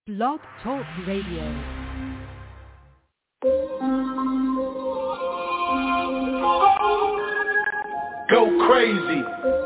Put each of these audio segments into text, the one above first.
Blog Talk Radio. Go crazy.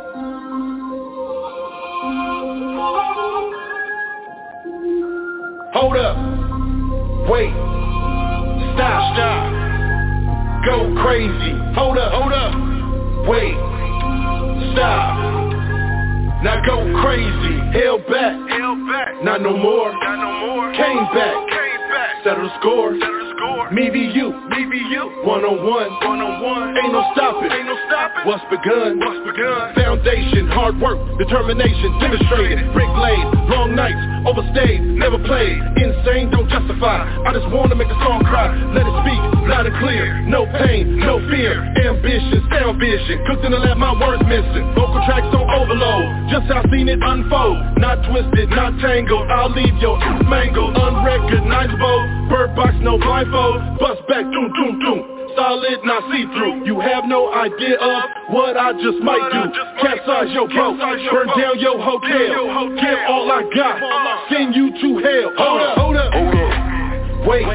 Hold up. Wait. Stop. Go crazy. Hold up. Wait. Stop. Now go crazy. Held back. Not no more. Came back. Settle the score. Me v you. One-on-one. Ain't no stopping. What's begun? Foundation, hard work, determination, demonstrated. Brick laid, long nights, overstayed, never played. Insane, don't justify. I just wanna make a song cry. Let it speak, loud and clear. No pain, no fear. Ambition, sound vision. Cooked in the lab, my words missing. Vocal tracks on overload. Just how I seen it unfold. Not twisted, not tangled. I'll leave your mangled. Unrecognizable. Bird box, no blindfold. Bust back, doom. Solid, not see-through. You have no idea of what I just might do. Capsize your boat, burn down your hotel. Give all I got, send you to hell. Hold up. Wait.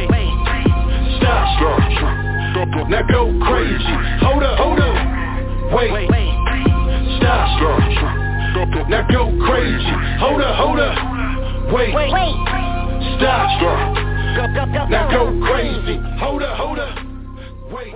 Stop. Now go crazy. Hold up. Wait. Stop. Now go crazy. Hold up. Wait. Stop. Now go crazy. Hold up. Wait.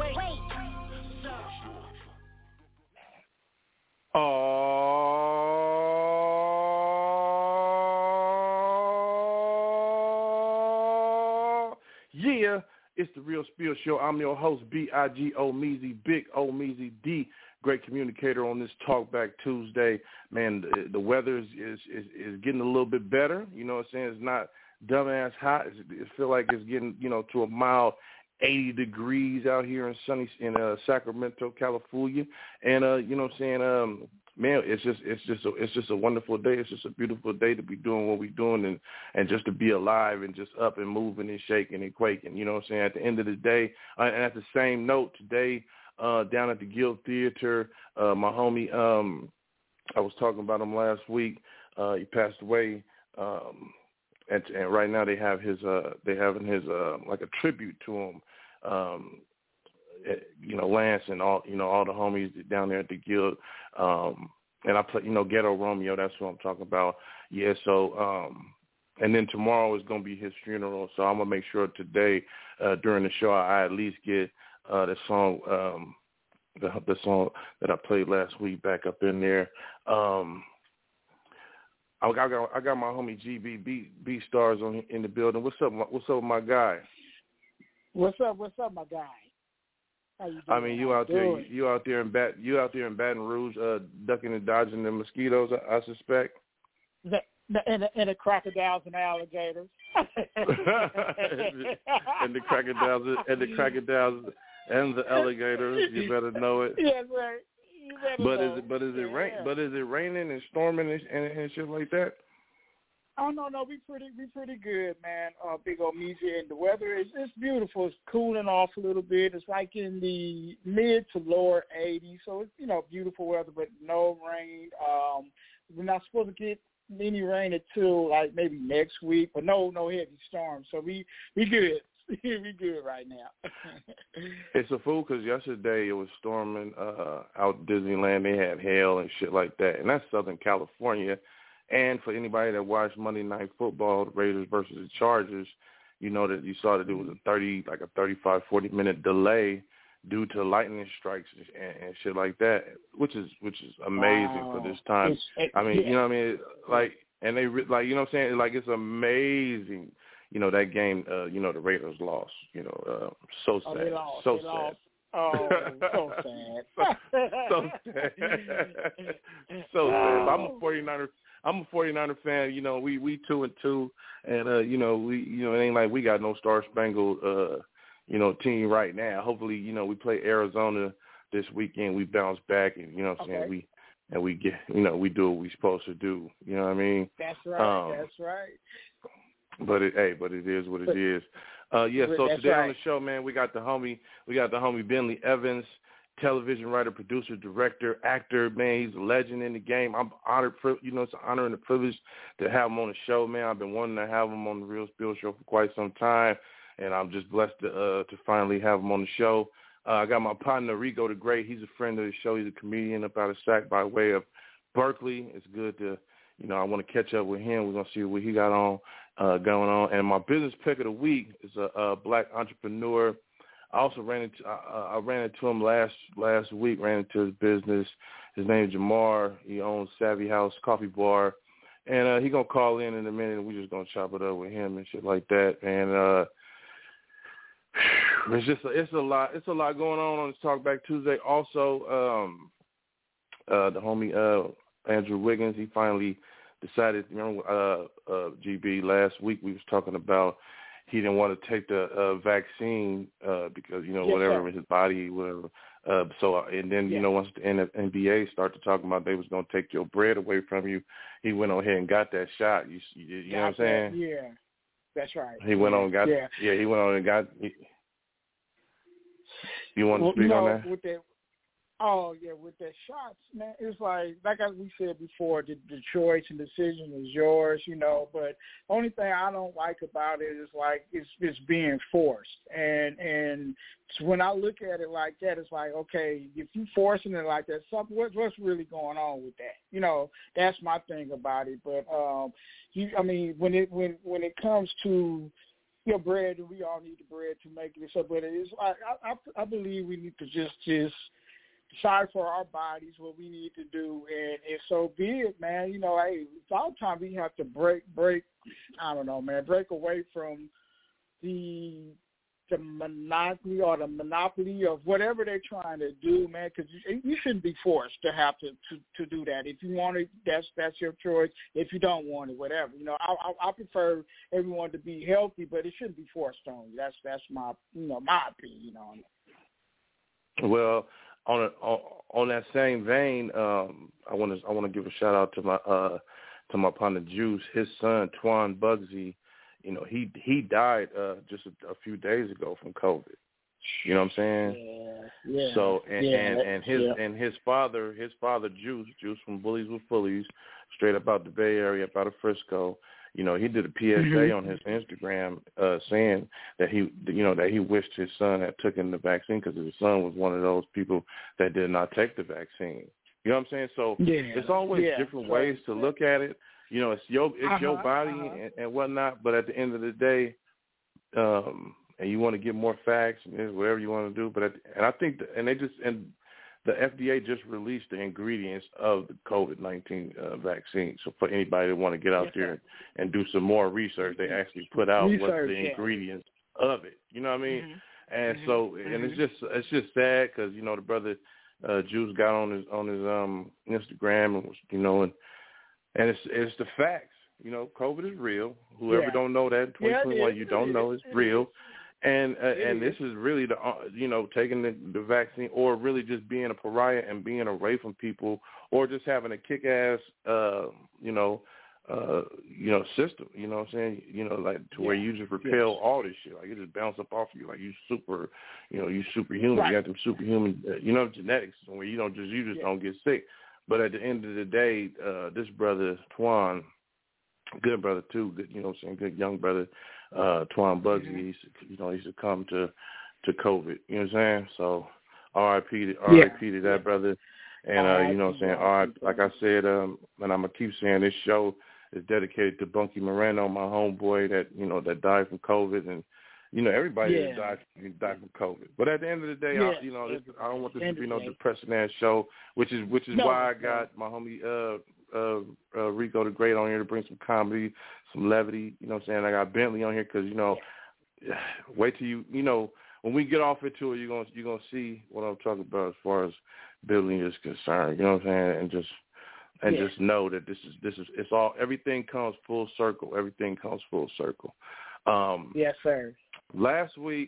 Yeah, it's the Real Spill Show. I'm your host, B.I.G. Omeezy, Big Omeezy D, great communicator on this Talk Back Tuesday. Man, the weather is getting a little bit better. You know what I'm saying? It's not dumbass hot. It feel like it's getting, to a mild 80 degrees out here in sunny Sacramento, California. And you know what I'm saying, man, it's just a wonderful day. It's just a beautiful day to be doing what we're doing and just to be alive and just up and moving and shaking and quaking. You know what I'm saying? At the end of the day, and at the same note, today down at the Guild Theater, my homie, I was talking about him last week. He passed away. And right now they have like a tribute to him, Lance and all the homies down there at the Guild, and I play Ghetto Romeo. That's what I'm talking about. Yeah. So and then tomorrow is gonna be his funeral. So I'm gonna make sure today during the show I at least get the song the song that I played last week back up in there. I got my homie GB Stars in the building. What's up, my guy? What's up, my guy? How you doing? I mean, you out there in Baton Rouge, ducking and dodging the mosquitoes. I suspect. And the crocodiles and alligators. and the crocodiles and the alligators. You better know it. Yes, right. But is it raining and storming and shit like that? Oh no, we pretty good, man. Big Omeezy, and the weather is beautiful. It's cooling off a little bit. It's like in the mid to lower 80s, so it's beautiful weather, but no rain. We're not supposed to get any rain until like maybe next week, but no heavy storms. So we good. We good right now. It's a fool because yesterday it was storming out Disneyland. They had hail and shit like that, and that's Southern California. And for anybody that watched Monday Night Football, the Raiders versus the Chargers, you saw that it was a 35, 40-minute delay due to lightning strikes and shit like that, which is amazing for this time. I mean, you know what I mean? Like, and they like, you know what I'm saying? Like, it's amazing. That game, the Raiders lost. So sad. They lost. So sad. Oh, so sad. So sad. So sad. But I'm a 49er fan. We 2-2, and it ain't like we got no Star Spangled team right now. Hopefully, we play Arizona this weekend. We bounce back, and you know what I'm saying, we get we do what we supposed to do. You know what I mean? That's right. That's right. But it is what it is. So today on the show, man, we got the homie Bentley Evans, television writer, producer, director, actor. Man, he's a legend in the game. I'm honored, it's an honor and a privilege to have him on the show, man. I've been wanting to have him on the Real Spill Show for quite some time, and I'm just blessed to finally have him on the show. I got my partner, Rico the Great. He's a friend of the show. He's a comedian up out of Sac by way of Berkeley. It's good to, I want to catch up with him. We're going to see what he got on going on. And my business pick of the week is a black entrepreneur. I also ran into him last week, ran into his business. His name is Jamar. He owns Savvy House Coffee Bar. And he's going to call in a minute, and we're just going to chop it up with him and shit like that. And it's a lot going on this Talk Back Tuesday. Also, the homie Andrew Wiggins, he finally decided. Remember, GB, last week we was talking about he didn't want to take the vaccine because whatever in his body, whatever. And then once the NBA started talking about they was going to take your bread away from you, he went on ahead and got that shot. You know what I'm saying? Yeah. That's right. He went on and got. Yeah, he went on and got. You want to speak on that? With the shots, man, it's like we said before, the choice and decision is yours, But only thing I don't like about it is like it's being forced, and when I look at it like that, it's like, okay, if you forcing it like that, what's really going on with that? That's my thing about it. But when it comes to bread, and we all need the bread to make it. So, but it's like I believe we need to just decide for our bodies what we need to do, and so be it, man. Hey, it's all time we have to break. I don't know, man. Break away from the monopoly of whatever they're trying to do, man. Because you shouldn't be forced to have to do that. If you want it, that's your choice. If you don't want it, whatever. I prefer everyone to be healthy, but it shouldn't be forced on you. That's my my opinion on it. Well, on that same vein, I want to give a shout out to my partner Juice. His son Twan Bugsy, he died just a few days ago from COVID. You know what I'm saying? Yeah. So and his father Juice from Bullies with Fullies, straight up out the Bay Area, up out of Frisco. He did a PSA on his Instagram saying that he wished his son had taken the vaccine because his son was one of those people that did not take the vaccine. You know what I'm saying? So it's always different ways to look at it. It's your body and whatnot. But at the end of the day, and you want to get more facts and whatever you want to do. But I think the FDA just released the ingredients of the COVID-19 vaccine. So for anybody that want to get out there and do some more research, they actually put out what the ingredients of it. You know what I mean? Mm-hmm. And so, and it's just sad because the brother Juice got on his Instagram and was and it's the facts. COVID is real. Whoever don't know that in 2021, you don't know it's real. And this is really taking the vaccine, or really just being a pariah and being away from people, or just having a kick-ass system. You know what I'm saying? Like to where you just repel all this shit. Like it just bounce up off you. Like you superhuman. Right. You got them superhuman, genetics where you just don't get sick. But at the end of the day, this brother Twan, good brother too, good, good young brother. Twan Bugsy, he succumbed to COVID. You know what I'm saying? So R.I.P. to that brother. And you know what I'm saying? R.I.P. Like I said, and I'm gonna keep saying this show is dedicated to Bunky Moreno, my homeboy that died from COVID, and everybody that died from COVID. But at the end of the day, I don't want this to be no depressing ass show, which is why I got my homie Rico the Great on here to bring some comedy, some levity. You know what I'm saying? I got Bentley on here because wait till when we get off into it, you're gonna see what I'm talking about as far as building is concerned. You know what I'm saying? And just know that this is it's all, everything comes full circle. Everything comes full circle. Yes, sir. Last week,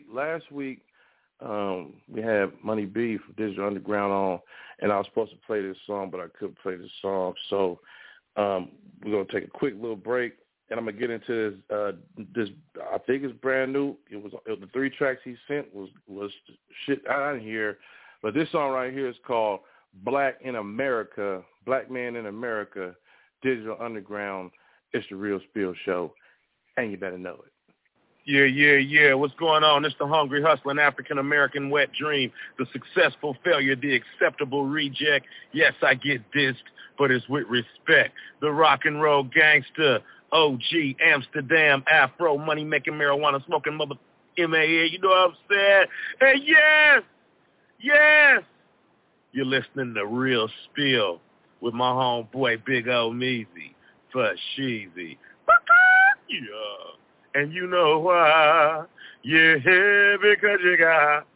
we had Money B from Digital Underground on, and I was supposed to play this song, but I couldn't play this song. So we're going to take a quick little break, and I'm going to get into this. I think it's brand new. It was the 3 tracks he sent was shit I didn't hear, But this song right here is called Black in America, Black Man in America, Digital Underground. It's the Real Spill Show, and you better know it. Yeah. What's going on? It's the hungry, hustling, African-American wet dream, the successful failure, the acceptable reject. Yes, I get dissed, but it's with respect. The rock and roll gangster, OG, Amsterdam, Afro, money-making, marijuana-smoking mother M.A.A., you know what I'm saying? And yes, you're listening to Real Spill with my homeboy, Big O Meezy, for Sheezy. Yeah. And you know why? Yeah, because you got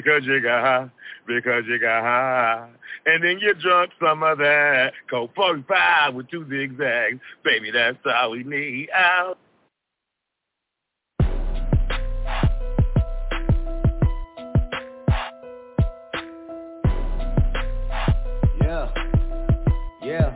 high. And then you drunk some of that Coke 45 with 2 zigzags. Baby, that's all we need out. Yeah.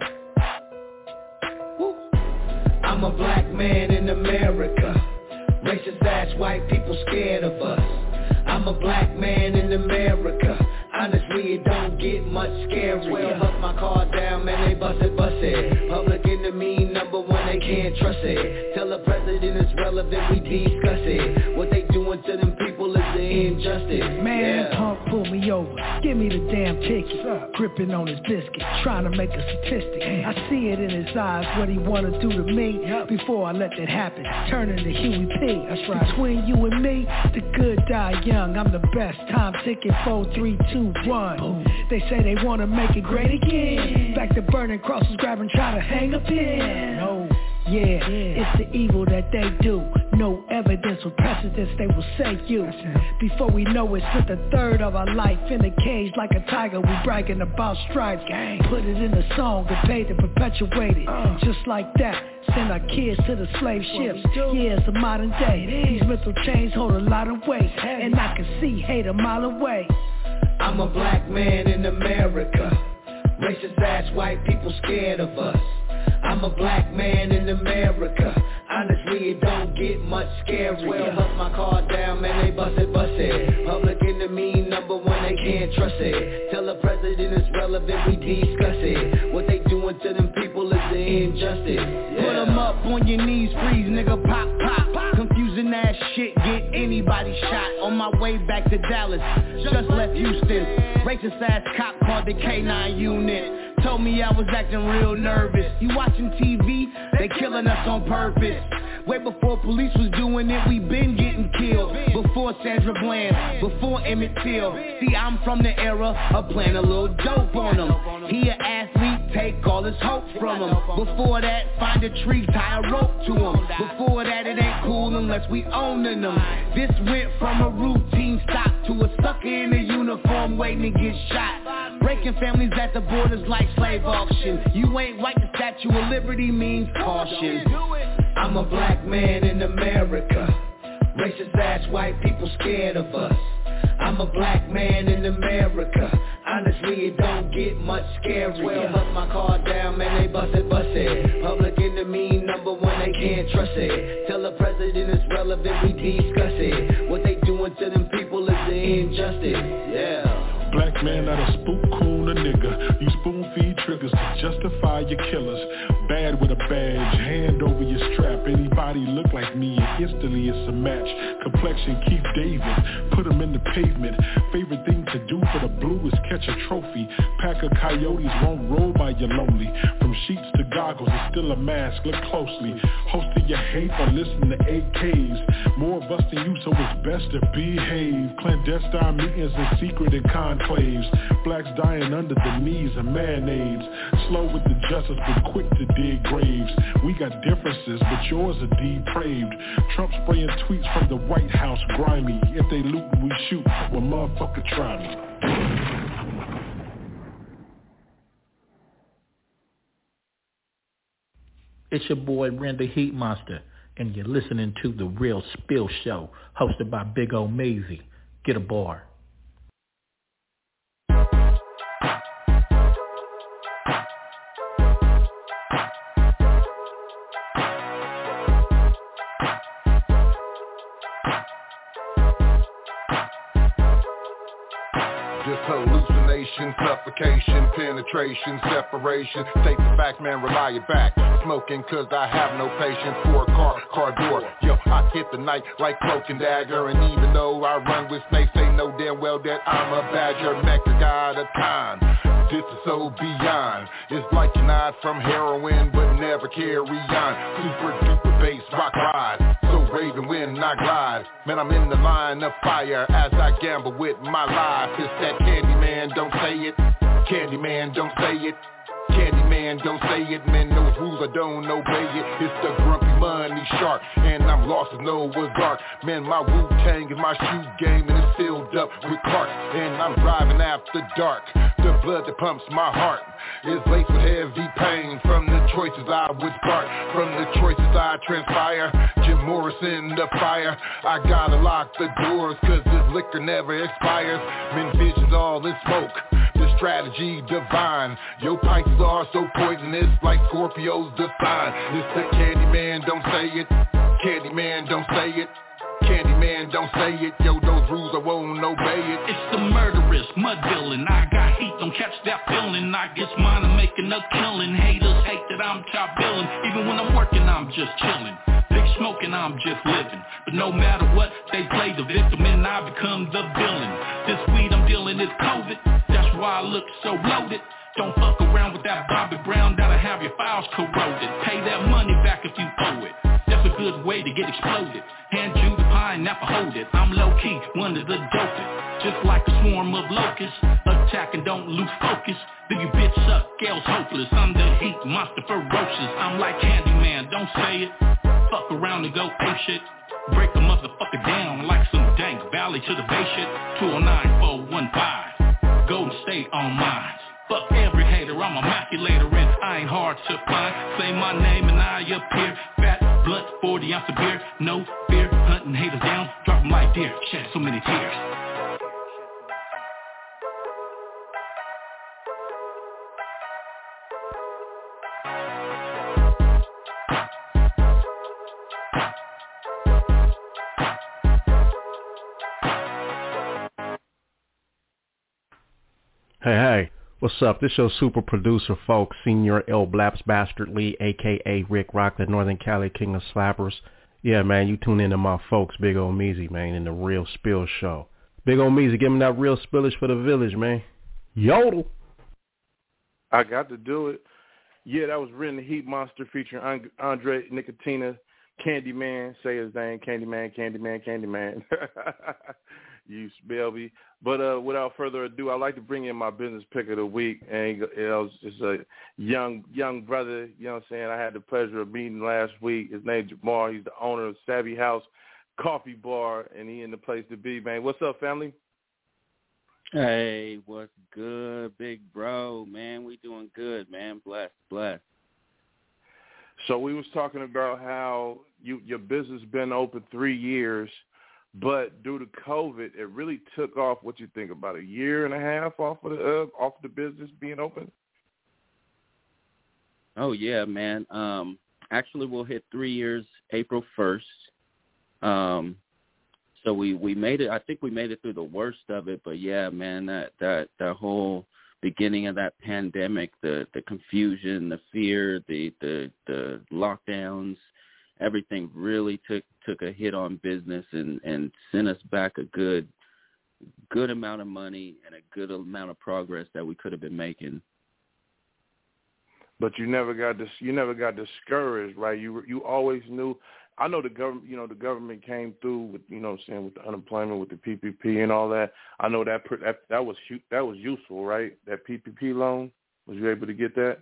Woo. I'm a black man in America. Racist ass white people scared of us. I'm a black man in America. Honestly, it don't get much scarier. Well, huck my car down, man, they bust it. Public enemy number one, they can't trust it. Tell the president it's relevant, we discuss it. What they doing to them people is the injustice. Man, punk pull me over, give me the damn ticket. Gripping on his biscuit, trying to make a statistic. I see it in his eyes, what he wanna do to me. Before I let that happen, turning to Huey P. That's right. Between you and me, the good die young. I'm the best. Time ticket 4, 3, 2, 1. Boom. They say they wanna make it great again. Back to burning crosses, grabbing, try to hang a pin. No. Yeah, it's the evil that they do. No evidence or precedence, they will say you. Before we know it, spent a third of our life in a cage like a tiger. We bragging about stripes. Put it in a song and paid to perpetuate it. Just like that, send our kids to the slave ships. Yeah, it's a modern day. These mental chains hold a lot of weight, and I can see hate a mile away. I'm a black man in America. Racist ass white people scared of us. I'm a black man in America. Honestly, it don't get much scarier. Well, huck my car down, man, they bust it. Public enemy number one, they can't trust it. Tell the president it's relevant, we discuss it. What they doing to them people is the injustice. Put them up on your knees, freeze, nigga, pop. Confusing ass shit, get anybody shot. On my way back to Dallas, just left Houston. Racist ass cop called the K9 unit. Told me I was acting real nervous. You watching TV? They killing us on purpose. Way before police was doing it, we been getting killed. Before Sandra Bland, before Emmett Till. See, I'm from the era of playing a little dope on him. He an athlete, take all his hope from him. Before that, find a tree, tie a rope to him. Before that, it ain't cool unless we owning them. This went from a routine stop to a sucker in a uniform waiting to get shot. Breaking families at the borders like slave auction. You ain't white, the Statue of Liberty means caution. I'm a black man in America. Racist ass white people scared of us. I'm a black man in America. Honestly, it don't get much scarier. Well, huck my car down, man, they bust it. Public enemy number one, they can't trust it. Tell the president it's relevant, we discuss it. What they doing to them people is the injustice. Yeah. Black man, not a spook, coon, a nigga. You spoon feed triggers to justify your killers. Bad with a badge, hand over your strap. Anybody look like me, and instantly it's a match. Complexion, Keith David, put him in the pavement. Favorite thing to do for the blue is catch a trophy. Pack of coyotes won't roll by you lonely. From sheets to goggles, it's still a mask, look closely. Hosting your hate or listen to AKs. More of us than you, so it's best to behave. Clandestine meetings in secret and conclaves. Blacks dying under the knees of mayonnaise. Slow with the justice, but quick to dig graves. We got differences, but yours are depraved. Trump spraying tweets from the White House, grimy. If they loot, we shoot. Well, motherfucker, try me. It's your boy, Render Heat Monster, and you're listening to The Real Spill Show, hosted by Big O Meezy. Get a bar. hallucination, suffocation, penetration, separation. Take the fact, man, rely it back. Smoking cause I have no patience for a car door. Yo, I hit the night like cloak and dagger. And even though I run with snakes, they know damn well that I'm a badger. Mecca god of time. This is so beyond. It's like you're not from heroin, but never carry on. Super duper bass rock ride. So raving when I glide. Man, I'm in the line of fire as I gamble with my life. It's that Candyman, don't say it. Candyman, don't say it. Candyman, don't say it, man, those rules I don't obey it. It's the grumpy money shark, and I'm lost as Noah's Ark. Man, my Wu-Tang is my shoe game, and it's filled up with carts. And I'm driving after dark, the blood that pumps my heart is laced with heavy pain from the choices I would start, from the choices I transpire. Jim Morrison, the fire, I gotta lock the doors, cause this liquor never expires. Men visions all in smoke, the strategy divine. Your pints are so poisonous like Scorpio's the sign. It's the Candyman, don't say it. Candyman, don't say it. Candyman, don't say it. Yo, those rules I won't obey it. It's the murderous mud villain. I got heat, don't catch that feeling. I guess mine are making a killing. Haters hate that I'm top billing. Even when I'm working, I'm just chilling. Big smoking, I'm just living. But no matter what, they play the victim and I become the villain. This weed I'm dealing is COVID. That's why I look so loaded. Don't fuck around with that Bobby Brown, that'll have your files corroded. Pay that money back if you owe it. That's a good way to get exploded. Hand you the pineapple, hold it. I'm low-key, one of the dopest. Just like a swarm of locusts. Attack and don't lose focus. Do you bitch suck, Gale's hopeless. I'm the heat monster, ferocious. I'm like Candyman, don't say it. Fuck around and go ape shit. Break the motherfucker down like some dank Valley to the Bay shit. 209-415. Golden State on mine. Fuck every hater, I'm a maculator and I ain't hard to find. Say my name and I appear. Fat, blunt, 40 ounce of beer. No fear, hunting haters down. Drop them like deer, shed so many tears. Hey, what's up? This your super producer, folks, Senior L. Blaps Bastard Lee, a.k.a. Rick Rock, the Northern Cali King of Slappers. Yeah, man, you tune into my folks, Big Ol' Meezy, man, in the Real Spill Show. Big Ol' Meezy, give me that real spillage for the village, man. Yodel. I got to do it. Yeah, that was written the Heat Monster featuring Andre Nicotina, Candyman, say his name, Candyman. You spell me. But without further ado, I'd like to bring in my business pick of the week. And it's a young brother, you know what I'm saying? I had the pleasure of meeting last week. His name's Jamar. He's the owner of Savvy House Coffee Bar, and he in the place to be, man. What's up, family? Hey, what's good, big bro? Man, we doing good, man. Blessed. So we was talking about how your business been open 3 years, but due to COVID, it really took off. What you think, about a year and a half off of the business being open? Oh yeah, man. Actually, we'll hit 3 years April 1st. So we made it. I think we made it through the worst of it. But yeah, man, that whole beginning of that pandemic, the confusion, the fear, the lockdowns, everything really took a hit on business and sent us back a good amount of money and a good amount of progress that we could have been making. But you never got discouraged, right? You always knew. I know the government came through with, you know what I'm saying, with the unemployment, with the PPP and all that. I know that was useful, right? That PPP loan, was you able to get that?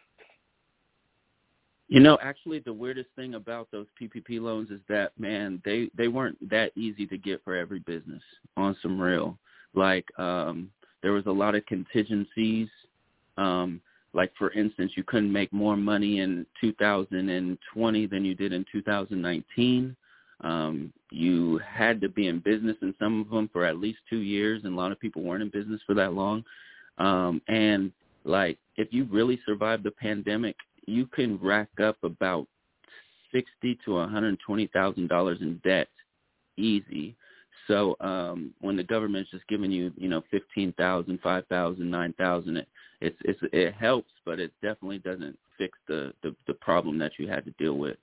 You know, actually, the weirdest thing about those PPP loans is that, man, they weren't that easy to get for every business, on some real. Like, there was a lot of contingencies. Like, for instance, you couldn't make more money in 2020 than you did in 2019. You had to be in business in some of them for at least 2 years, and a lot of people weren't in business for that long. And, like, if you really survived the pandemic, you can rack up about $60,000 to $120,000 in debt easy. So when the government's just giving you, you know, 15,000, 5,000, 9,000, it helps, but it definitely doesn't fix the problem that you had to deal with.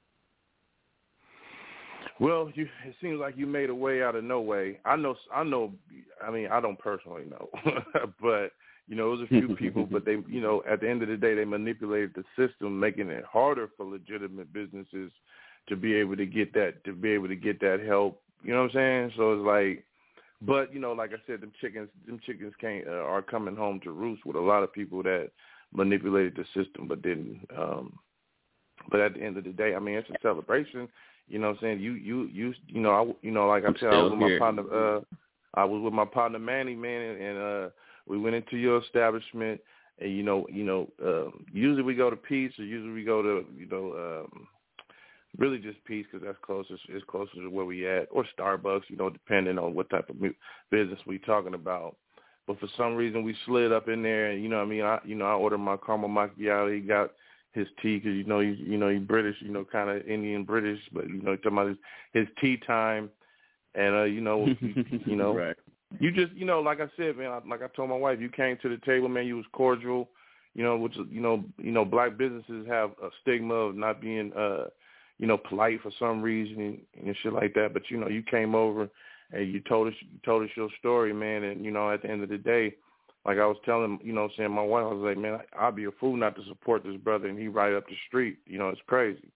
Well, it seems like you made a way out of no way. I know. I mean, I don't personally know, but you know, it was a few people. But they, you know, at the end of the day, they manipulated the system, making it harder for legitimate businesses to be able to get that help. You know what I'm saying? So it's like, but you know, like I said, them chickens are coming home to roost with a lot of people that manipulated the system, but didn't. But at the end of the day, I mean, it's a celebration. You know what I'm saying? Like I said, I was with my partner Manny, man, and we went into your establishment, and usually we go to Peace, or usually we go to really just Peace, because that's closest. It's closer to where we at, or Starbucks, you know, depending on what type of business we talking about. But for some reason, we slid up in there, and you know what I mean. I ordered my caramel macchiato. He got his tea, because he's British, kind of Indian British, but talking about his tea time, and right. You just like I said, man, like I told my wife, you came to the table, man. You was cordial, which black businesses have a stigma of not being polite for some reason and shit like that. But you came over and you told us your story, man, and at the end of the day, like I was telling, saying my wife, I was like, man, I'd be a fool not to support this brother, and he right up the street. It's crazy.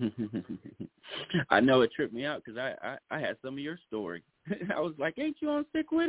I know, it tripped me out because I had some of your story. I was like, ain't you on sick with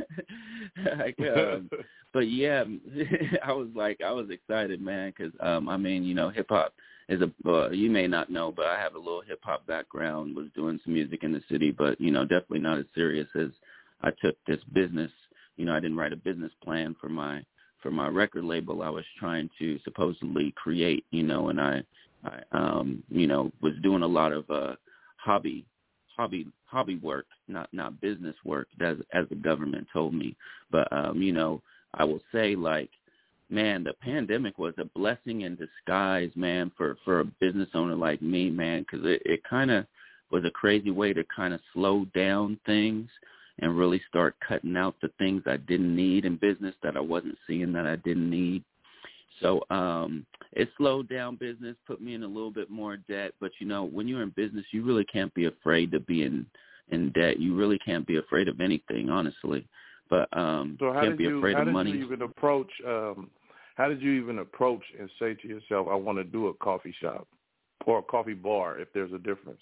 it? But yeah, I was excited, man, because hip hop is you may not know, but I have a little hip hop background. Was doing some music in the city, but definitely not as serious as I took this business. I didn't write a business plan for my record label. I was trying to supposedly create, and I was doing a lot of hobby work, not business work, as the government told me. But I will say, like, man, the pandemic was a blessing in disguise, man, for a business owner like me, man, because it kind of was a crazy way to kind of slow down things and really start cutting out the things I didn't need in business that I wasn't seeing that I didn't need. So it slowed down business, put me in a little bit more debt. But, when you're in business, you really can't be afraid to be in debt. You really can't be afraid of anything, honestly. But so can't be afraid of money. How did you even approach and say to yourself, I want to do a coffee shop or a coffee bar, if there's a difference?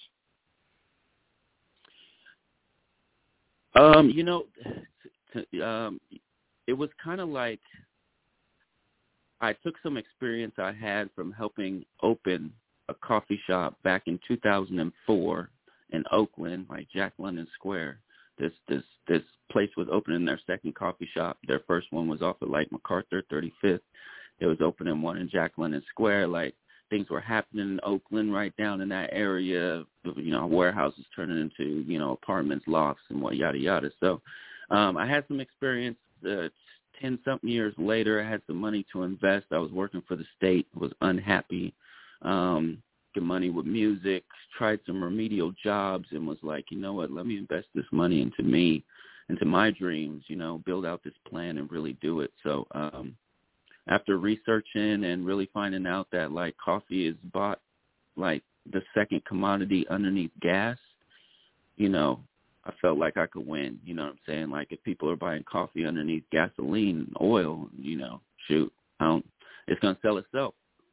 It was kind of like I took some experience I had from helping open a coffee shop back in 2004 in Oakland, like Jack London Square. This place was opening their second coffee shop. Their first one was off of like MacArthur 35th. It was opening one in Jack London Square. Like, things were happening in Oakland, right down in that area. Warehouses turning into apartments, lofts, and what yada yada. So I had some experience. 10-something years later, I had some money to invest. I was working for the state, was unhappy. Get money with music, tried some remedial jobs, and was like, you know what, let me invest this money into me, into my dreams, build out this plan and really do it. So after researching and really finding out that, like, coffee is bought like the second commodity underneath gas, I felt like I could win. You know what I'm saying? Like, if people are buying coffee underneath gasoline, oil, it's going to sell itself,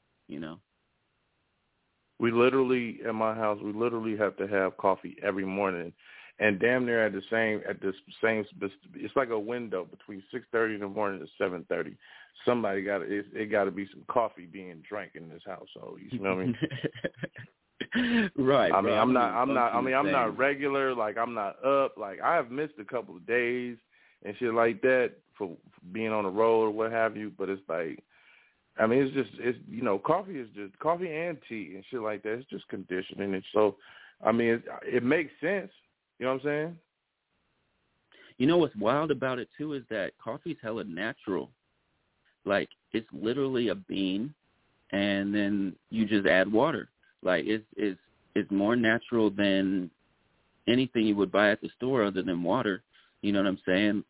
We literally, at my house, have to have coffee every morning, and damn near at the same, it's like a window between 6:30 in the morning to 7:30. Somebody it got to be some coffee being drank in this household. You know what I mean? Right. I mean, I'm not regular. Like, I'm not up. Like, I have missed a couple of days and shit like that for being on the road or what have you. But it's like, I mean, coffee is just coffee and tea and shit like that. It's just conditioning. And so, I mean, it makes sense. You know what I'm saying? What's wild about it too is that coffee's hella natural. Like, it's literally a bean, and then you just add water. Like, it's more natural than anything you would buy at the store other than water. You know what I'm saying?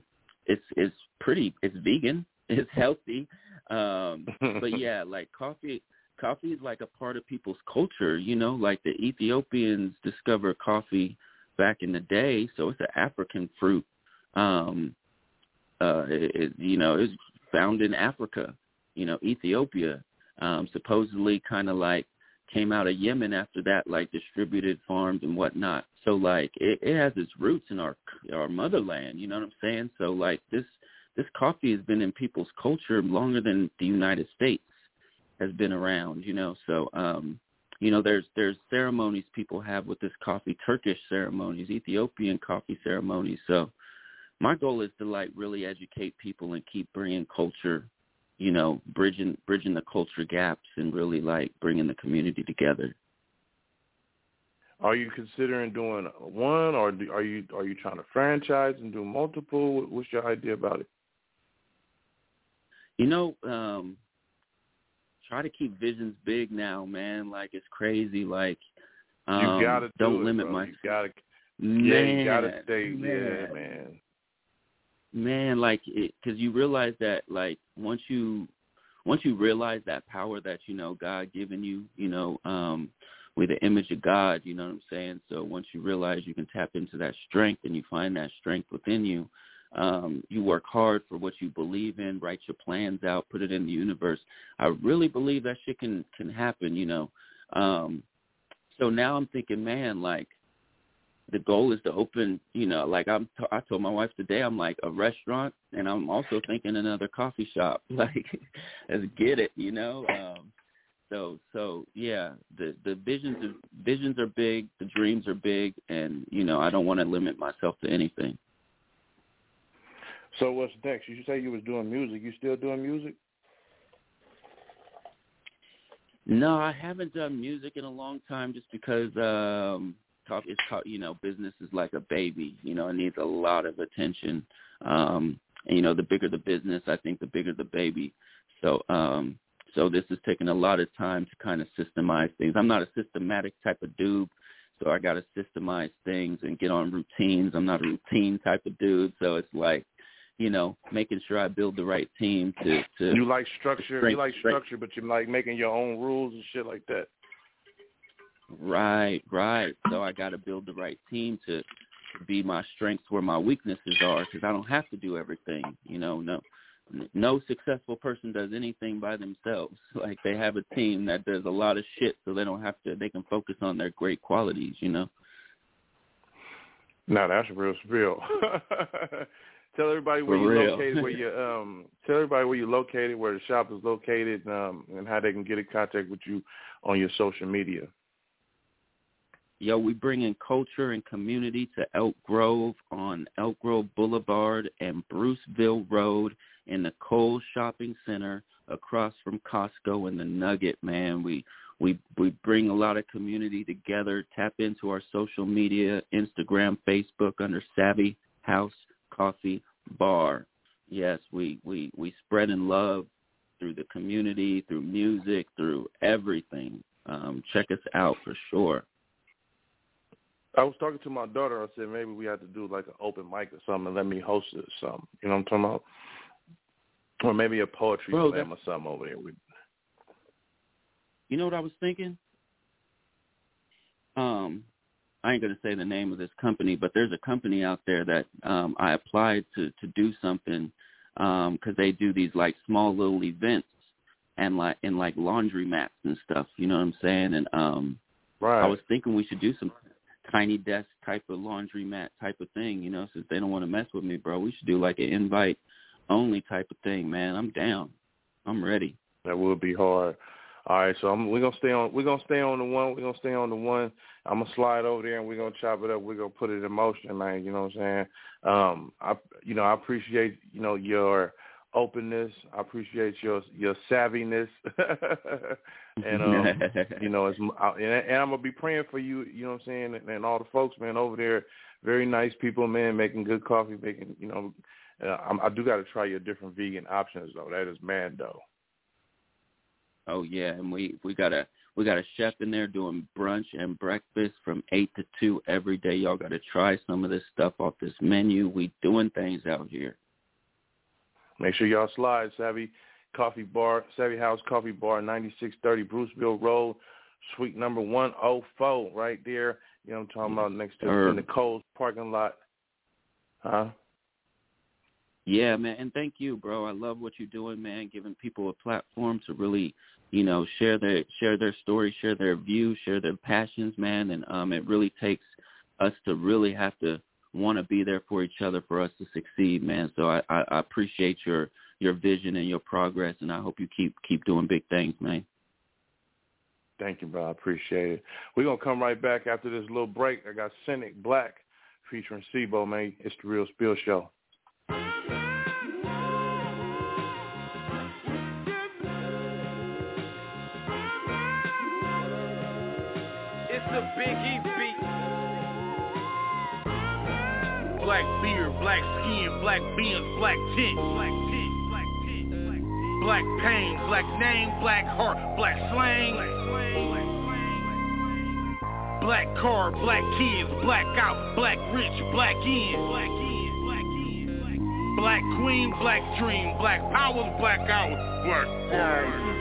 It's vegan, it's healthy. But yeah, like coffee is like a part of people's culture, you know, like the Ethiopians discovered coffee back in the day, so it's an African fruit. It's found in Africa, you know, Ethiopia, supposedly kind of like came out of Yemen after that, like distributed farms and whatnot. So like it has its roots in our motherland, you know what I'm saying? So like this coffee has been in people's culture longer than the United States has been around, you know. So you know, there's ceremonies people have with this coffee, Turkish ceremonies, Ethiopian coffee ceremonies. So my goal is to like really educate people and keep bringing culture, you know, bridging the culture gaps and really like bringing the community together. Are you considering doing one, or are you trying to franchise and do multiple? What's your idea about it? You know, try to keep visions big now, man. Like it's crazy. Like you gotta don't limit myself. You gotta stay. Yeah, man. Man, like, because you realize that, like, once you realize that power that, you know, God given you, you know, with the image of God, you know what I'm saying? So once you realize you can tap into that strength and you find that strength within you, you work hard for what you believe in, write your plans out, put it in the universe. I really believe that shit can happen, you know. So now I'm thinking, man, like, the goal is to open, you know, like I told my wife today, I'm like a restaurant, and I'm also thinking another coffee shop. Like, let's get it, you know. So yeah, the visions are big, the dreams are big, and you know, I don't want to limit myself to anything. So what's next? You say you was doing music. You still doing music? No, I haven't done music in a long time, just because you know, business is like a baby. You know, it needs a lot of attention. And, you know, the bigger the business, I think the bigger the baby. So this is taking a lot of time to kind of systemize things. I'm not a systematic type of dude, so I got to systemize things and get on routines. I'm not a routine type of dude, so it's like, you know, making sure I build the right team to You like structure. You like structure, but you like making your own rules and shit like that. Right. So I got to build the right team to be my strengths where my weaknesses are, because I don't have to do everything. You know, no successful person does anything by themselves. Like, they have a team that does a lot of shit, so they don't have to. They can focus on their great qualities. You know. No, that's real. Tell everybody where you're located. Tell everybody where you're located, where the shop is located, and how they can get in contact with you on your social media. Yo, we bring in culture and community to Elk Grove on Elk Grove Boulevard and Bruceville Road in the Kohl's Shopping Center across from Costco and the Nugget, man. We bring a lot of community together. Tap into our social media, Instagram, Facebook under Savvy House Coffee Bar. Yes, we spread in love through the community, through music, through everything. Check us out for sure. I was talking to my daughter. I said maybe we had to do like an open mic or something and let me host it or something. You know what I'm talking about? Or maybe a poetry slam or something over there. You know what I was thinking? I ain't going to say the name of this company, but there's a company out there that I applied to do something because they do these like small little events and like in like laundry mats and stuff. You know what I'm saying? And right. I was thinking we should do some tiny desk type of laundromat type of thing, you know, since they don't want to mess with me, bro. We should do like an invite only type of thing, man. I'm down. I'm ready. That would be hard. All right, so we're gonna stay on the one. I'm gonna slide over there and we're gonna chop it up. We're gonna put it in motion, man. You know what I'm saying? I appreciate, you know, your openness. I appreciate your savviness. And you know, and I'm gonna be praying for you. You know what I'm saying? And all the folks, man, over there, very nice people, man, making good coffee, making, you know. I do got to try your different vegan options though. That is mad though. Oh yeah, and we gotta We got a chef in there doing brunch and breakfast from 8 to 2 every day. Y'all got to try some of this stuff off this menu. We doing things out here. Make sure y'all slide. Savvy Coffee Bar, Savvy House Coffee Bar, 9630 Bruceville Road, suite number 104, right there. You know what I'm talking about, next to in the Coles parking lot. Huh? Yeah, man, and thank you, bro. I love what you're doing, man, giving people a platform to really, you know, share their story, share their views, share their passions, man, and it really takes us to really have to want to be there for each other for us to succeed, man. So I appreciate your vision and your progress, and I hope you keep doing big things, man. Thank you, bro. I appreciate it. We're going to come right back after this little break. I got Cynic Black featuring Sibo, man. It's the Real Spill Show. It's a Biggie beat. Black beard, black skin, black beans, black tint, black tint, black tint, black pain, black name, black heart, black slang, black car, black kids, black out, black rich, black in, black in, black in, black queen, black dream, black powers, black out, black powers.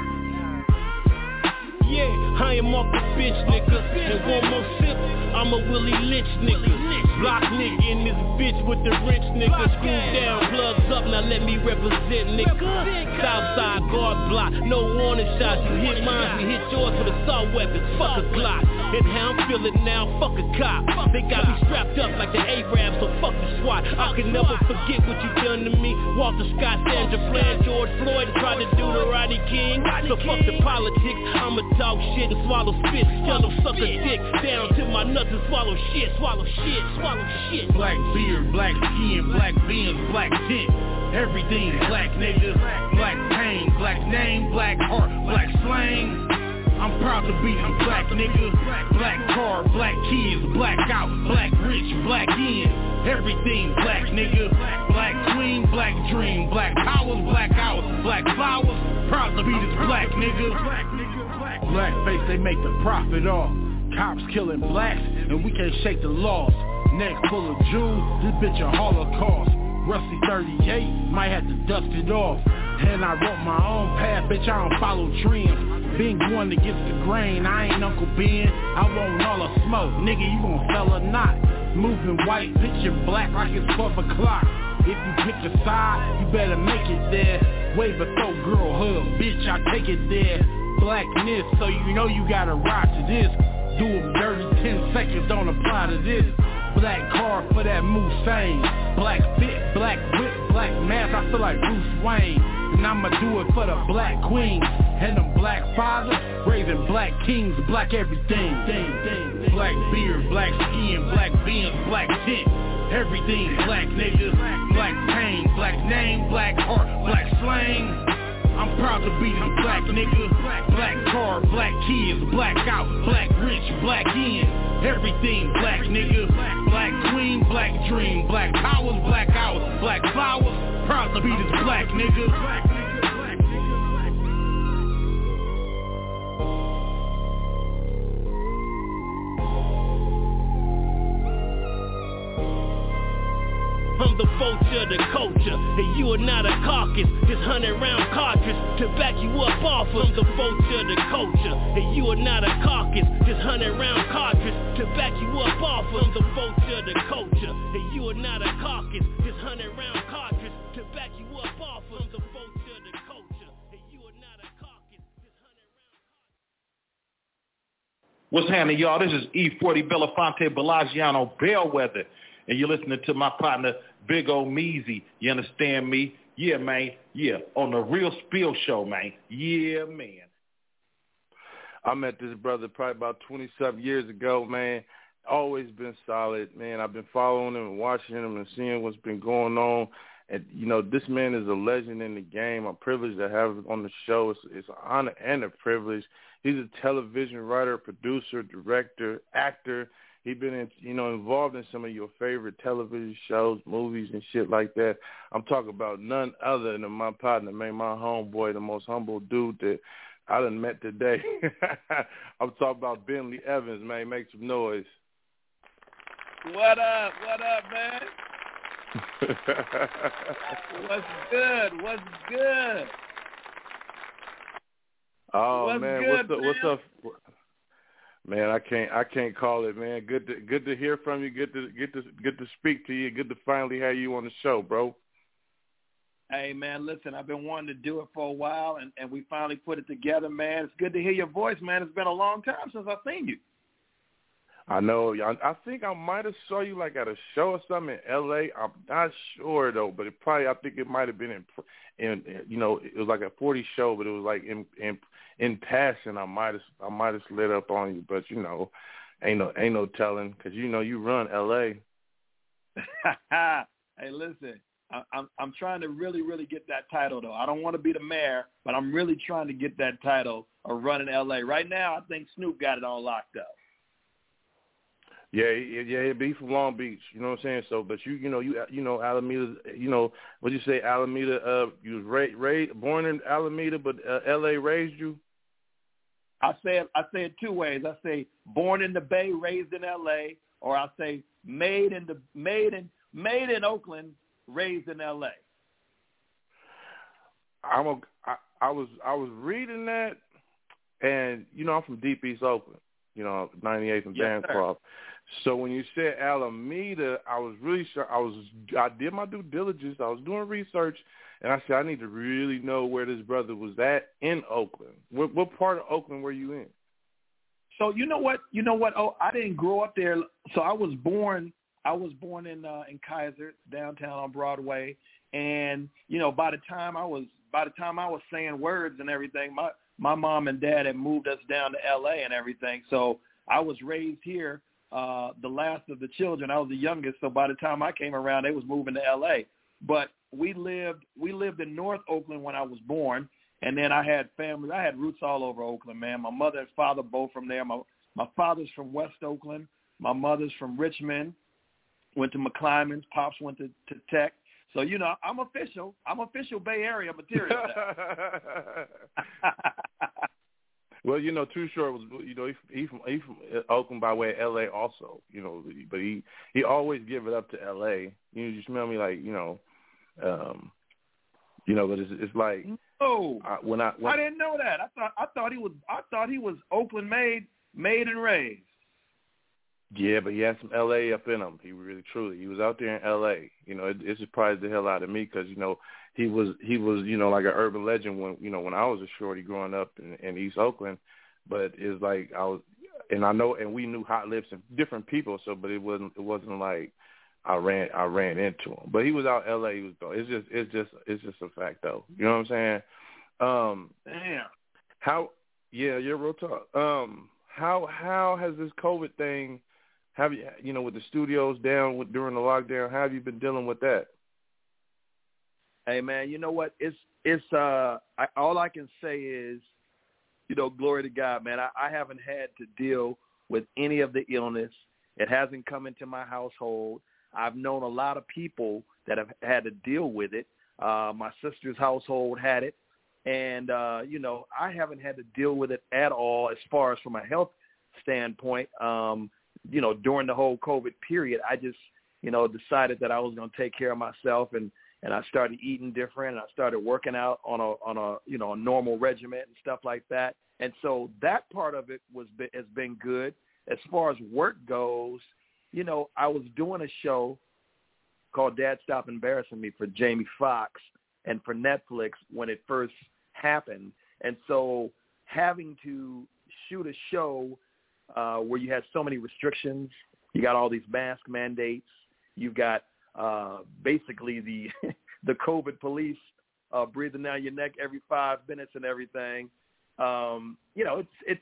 Yeah, I am off the bitch, nigga. And one more sip, I'm a Willie Lynch, nigga. Block nigga in this bitch with the wrench, nigga. Screw down, plugs up, now let me represent, nigga. Southside guard block, no warning shots. You hit mine, we hit yours with assault weapons. Fuck a Glock. And how I'm feeling now, fuck a cop. They got me strapped up like the Arabs, so fuck the SWAT. I can never forget what you done to me. Walter Scott, Sandra Bland, George Floyd, and tried to do the Rodney King. So fuck the politics, I'ma talk shit and swallow spit. Tell them suck a dick down to my nuts and swallow shit, swallow shit, swallow shit. Black beard, black skin, black beans, black tint. Everything black, nigga. Black pain, black name, black heart, black slang. I'm proud to be a black nigga. Black car, black kids, black out, black rich, black in. Everything black nigga. Black queen, black dream, black powers, black out, black flowers. Proud to be this black nigga. Black face, they make the profit off. Cops killing blacks, and we can't shake the laws. Neck full of Jews, this bitch a Holocaust. Rusty 38, might have to dust it off. And I wrote my own path, bitch, I don't follow trends. Being going against the grain, I ain't Uncle Ben. I want all the smoke, nigga, you gon' sell or not. Moving white, pitching black like it's 12 o'clock. If you pick a side, you better make it there. Wave a throw girl hug, bitch, I take it there. Blackness, so you know you gotta ride to this. Do them dirty 10 seconds, don't apply to this. Black car for that Mustang. Black fit, black whip, black mask, I feel like Bruce Wayne. And I'ma do it for the black queens. And them black fathers, raising black kings, black everything. Black beard, black skin, black beans, black tint. Everything black nigga. Black pain, black name, black heart, black slang. I'm proud to be a black nigga. Black car, black kids, black out, black rich, black in. Everything black nigga. Black queen, black dream, black powers, black out, black flowers. Proud to be this black nigga. I'm the vulture of the culture, and you are not a carcass. This 100-round cartridge to back you up off of. I'm the vulture of the culture, and you are not a carcass. This 100-round cartridge to back you up off of. I'm the vulture of the culture, and you are not a carcass. This 100-round cartridge to back you up off of. I'm the vulture of the culture, and you are not a carcass. This 100-round. What's happening, y'all? This is E40 Belafonte Belagiano Bellwether. And you're listening to my partner, Big O Meezy. You understand me? Yeah, man. Yeah, on the Real Spill Show, man. Yeah, man. I met this brother probably about 20-something years ago, man. Always been solid, man. I've been following him and watching him and seeing what's been going on. And, you know, this man is a legend in the game. I'm privileged to have him on the show. It's an honor and a privilege. He's a television writer, producer, director, actor. He's been, involved in some of your favorite television shows, movies, and shit like that. I'm talking about none other than my partner, man, my homeboy, the most humble dude that I done met today. I'm talking about Bentley Evans, man. Make some noise. What up, man? What's good? Oh, man, what's up? Man, I can't call it, man. Good to hear from you. Good to speak to you. Good to finally have you on the show, bro. Hey, man, listen, I've been wanting to do it for a while, and we finally put it together, man. It's good to hear your voice, man. It's been a long time since I've seen you. I know. I think I might have saw you like at a show or something in L.A. I'm not sure though, but I think it might have been in it was like a 40 show, but it was like in passing. I might have slid up on you, but ain't no telling because you run L.A. Hey, listen, I'm trying to really get that title though. I don't want to be the mayor, but I'm really trying to get that title of running L.A. Right now. I think Snoop got it all locked up. Yeah, it'd be from Long Beach, you know what I'm saying? So, but you Alameda, what'd you say, Alameda? You was born in Alameda, but L.A. raised you. I say it two ways. I say born in the Bay, raised in L.A., or I say made in Oakland, raised in L.A. I was reading that, and I'm from Deep East Oakland, 98th and Bancroft. So when you said Alameda, I was really sure. I did my due diligence. I was doing research, and I said I need to really know where this brother was at in Oakland. What part of Oakland were you in? So you know what? Oh, I didn't grow up there. So I was born in Kaiser, downtown on Broadway, and by the time I was saying words and everything, my mom and dad had moved us down to L.A. and everything. So I was raised here, the last of the children. I was the youngest, so by the time I came around, they was moving to L.A. But we lived in North Oakland when I was born, and then I had family. I had roots all over Oakland, man. My mother and father both from there. My father's from West Oakland. My mother's from Richmond. Went to McClymonds. Pops went to Tech. So, I'm official. I'm official Bay Area material now. Well, Too Short was, he from Oakland by way of L.A. also, but he always give it up to L.A. You smell me like, but it's like. Oh, I didn't know that. I thought he was Oakland made and raised. Yeah, but he had some L.A. up in him. He was out there in L.A. It surprised the hell out of me because he was like an urban legend when I was a shorty growing up in East Oakland. But it's like we knew Hot Lips and different people. So, but it wasn't like I ran into him. But he was out L.A. He was though. It's just a fact though. You know what I'm saying? Damn. Yeah, real talk. How has this COVID thing? Have you, with the studios down during the lockdown, how have you been dealing with that? Hey, man, you know what? All I can say is, glory to God, man. I haven't had to deal with any of the illness. It hasn't come into my household. I've known a lot of people that have had to deal with it. My sister's household had it. And, I haven't had to deal with it at all as far as from a health standpoint. During the whole COVID period, I just, decided that I was going to take care of myself, and I started eating different, and I started working out on a normal regimen and stuff like that. And so that part of it has been good. As far as work goes, I was doing a show called Dad Stop Embarrassing Me for Jamie Foxx and for Netflix when it first happened. And so having to shoot a show where you had so many restrictions, you got all these mask mandates, you've got basically the COVID police breathing down your neck every 5 minutes and everything. It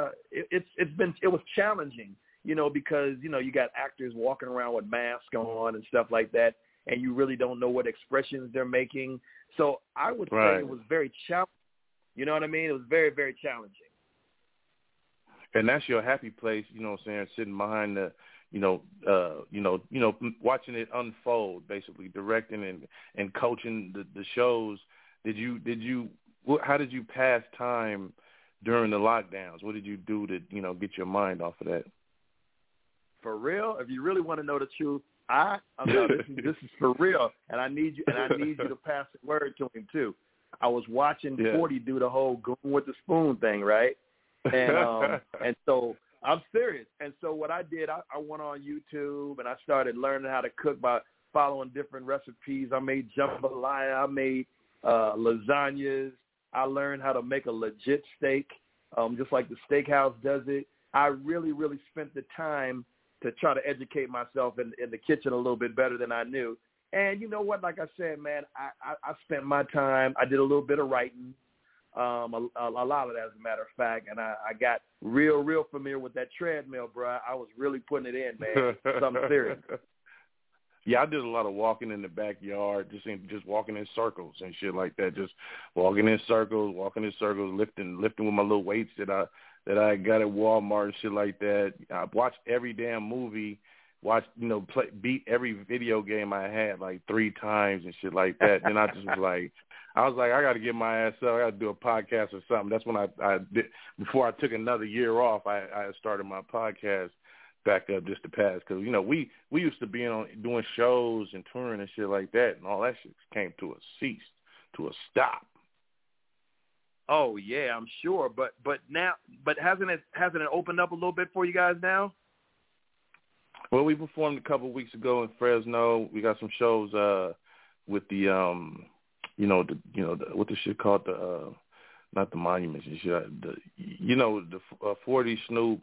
was challenging, because you got actors walking around with masks on and stuff like that, and you really don't know what expressions they're making. So I would say it was very challenging. You know what I mean? It was very, very challenging. And that's your happy place, sitting behind the, watching it unfold, basically directing and coaching the shows. How did you pass time, during the lockdowns? What did you do to, get your mind off of that? For real? If you really want to know the truth, this is for real, and I need you to pass the word to him too. I was watching 40 do the whole goon with the spoon thing, right? And and so I'm serious. And so what I did, I went on YouTube and I started learning how to cook by following different recipes. I made jambalaya. I made lasagnas. I learned how to make a legit steak, just like the steakhouse does it. I really, really spent the time to try to educate myself in the kitchen a little bit better than I knew. And you know what? Like I said, man, I spent my time. I did a little bit of writing, a lot of that, as a matter of fact. And I got real familiar with that treadmill, bro. I was really putting it in, man. Something serious. Yeah, I did a lot of walking in the backyard, just walking in circles and shit like that. Just walking in circles, lifting with my little weights that I got at Walmart and shit like that. I watched every damn movie, beat every video game I had like 3 times and shit like that. Then I just was like, I got to get my ass up. I got to do a podcast or something. That's when I did, before I took another year off, I started my podcast back up just to pass. Because, we used to be doing shows and touring and shit like that, and all that shit came to a stop. Oh yeah, I'm sure. But hasn't it opened up a little bit for you guys now? Well, we performed a couple of weeks ago in Fresno. We got some shows with the what the shit called, not the Monuments and shit. The 40 Snoop.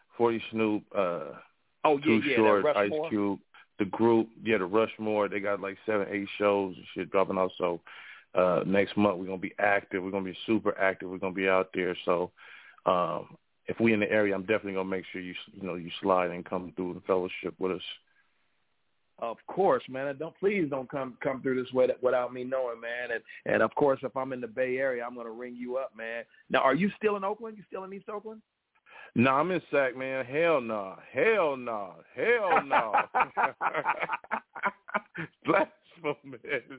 Too Short, Ice Cube, the group, the Rushmore. They got like 7-8 shows and shit dropping out. So next month we're gonna be active. We're gonna be super active. We're gonna be out there. So if we in the area, I'm definitely gonna make sure you slide and come through and fellowship with us. Of course, man. Please don't come through this way without me knowing, man. And of course, if I'm in the Bay Area, I'm gonna ring you up, man. Now, are you still in Oakland? You still in East Oakland? No, I'm in Sac, man. Hell no. Blasphemous.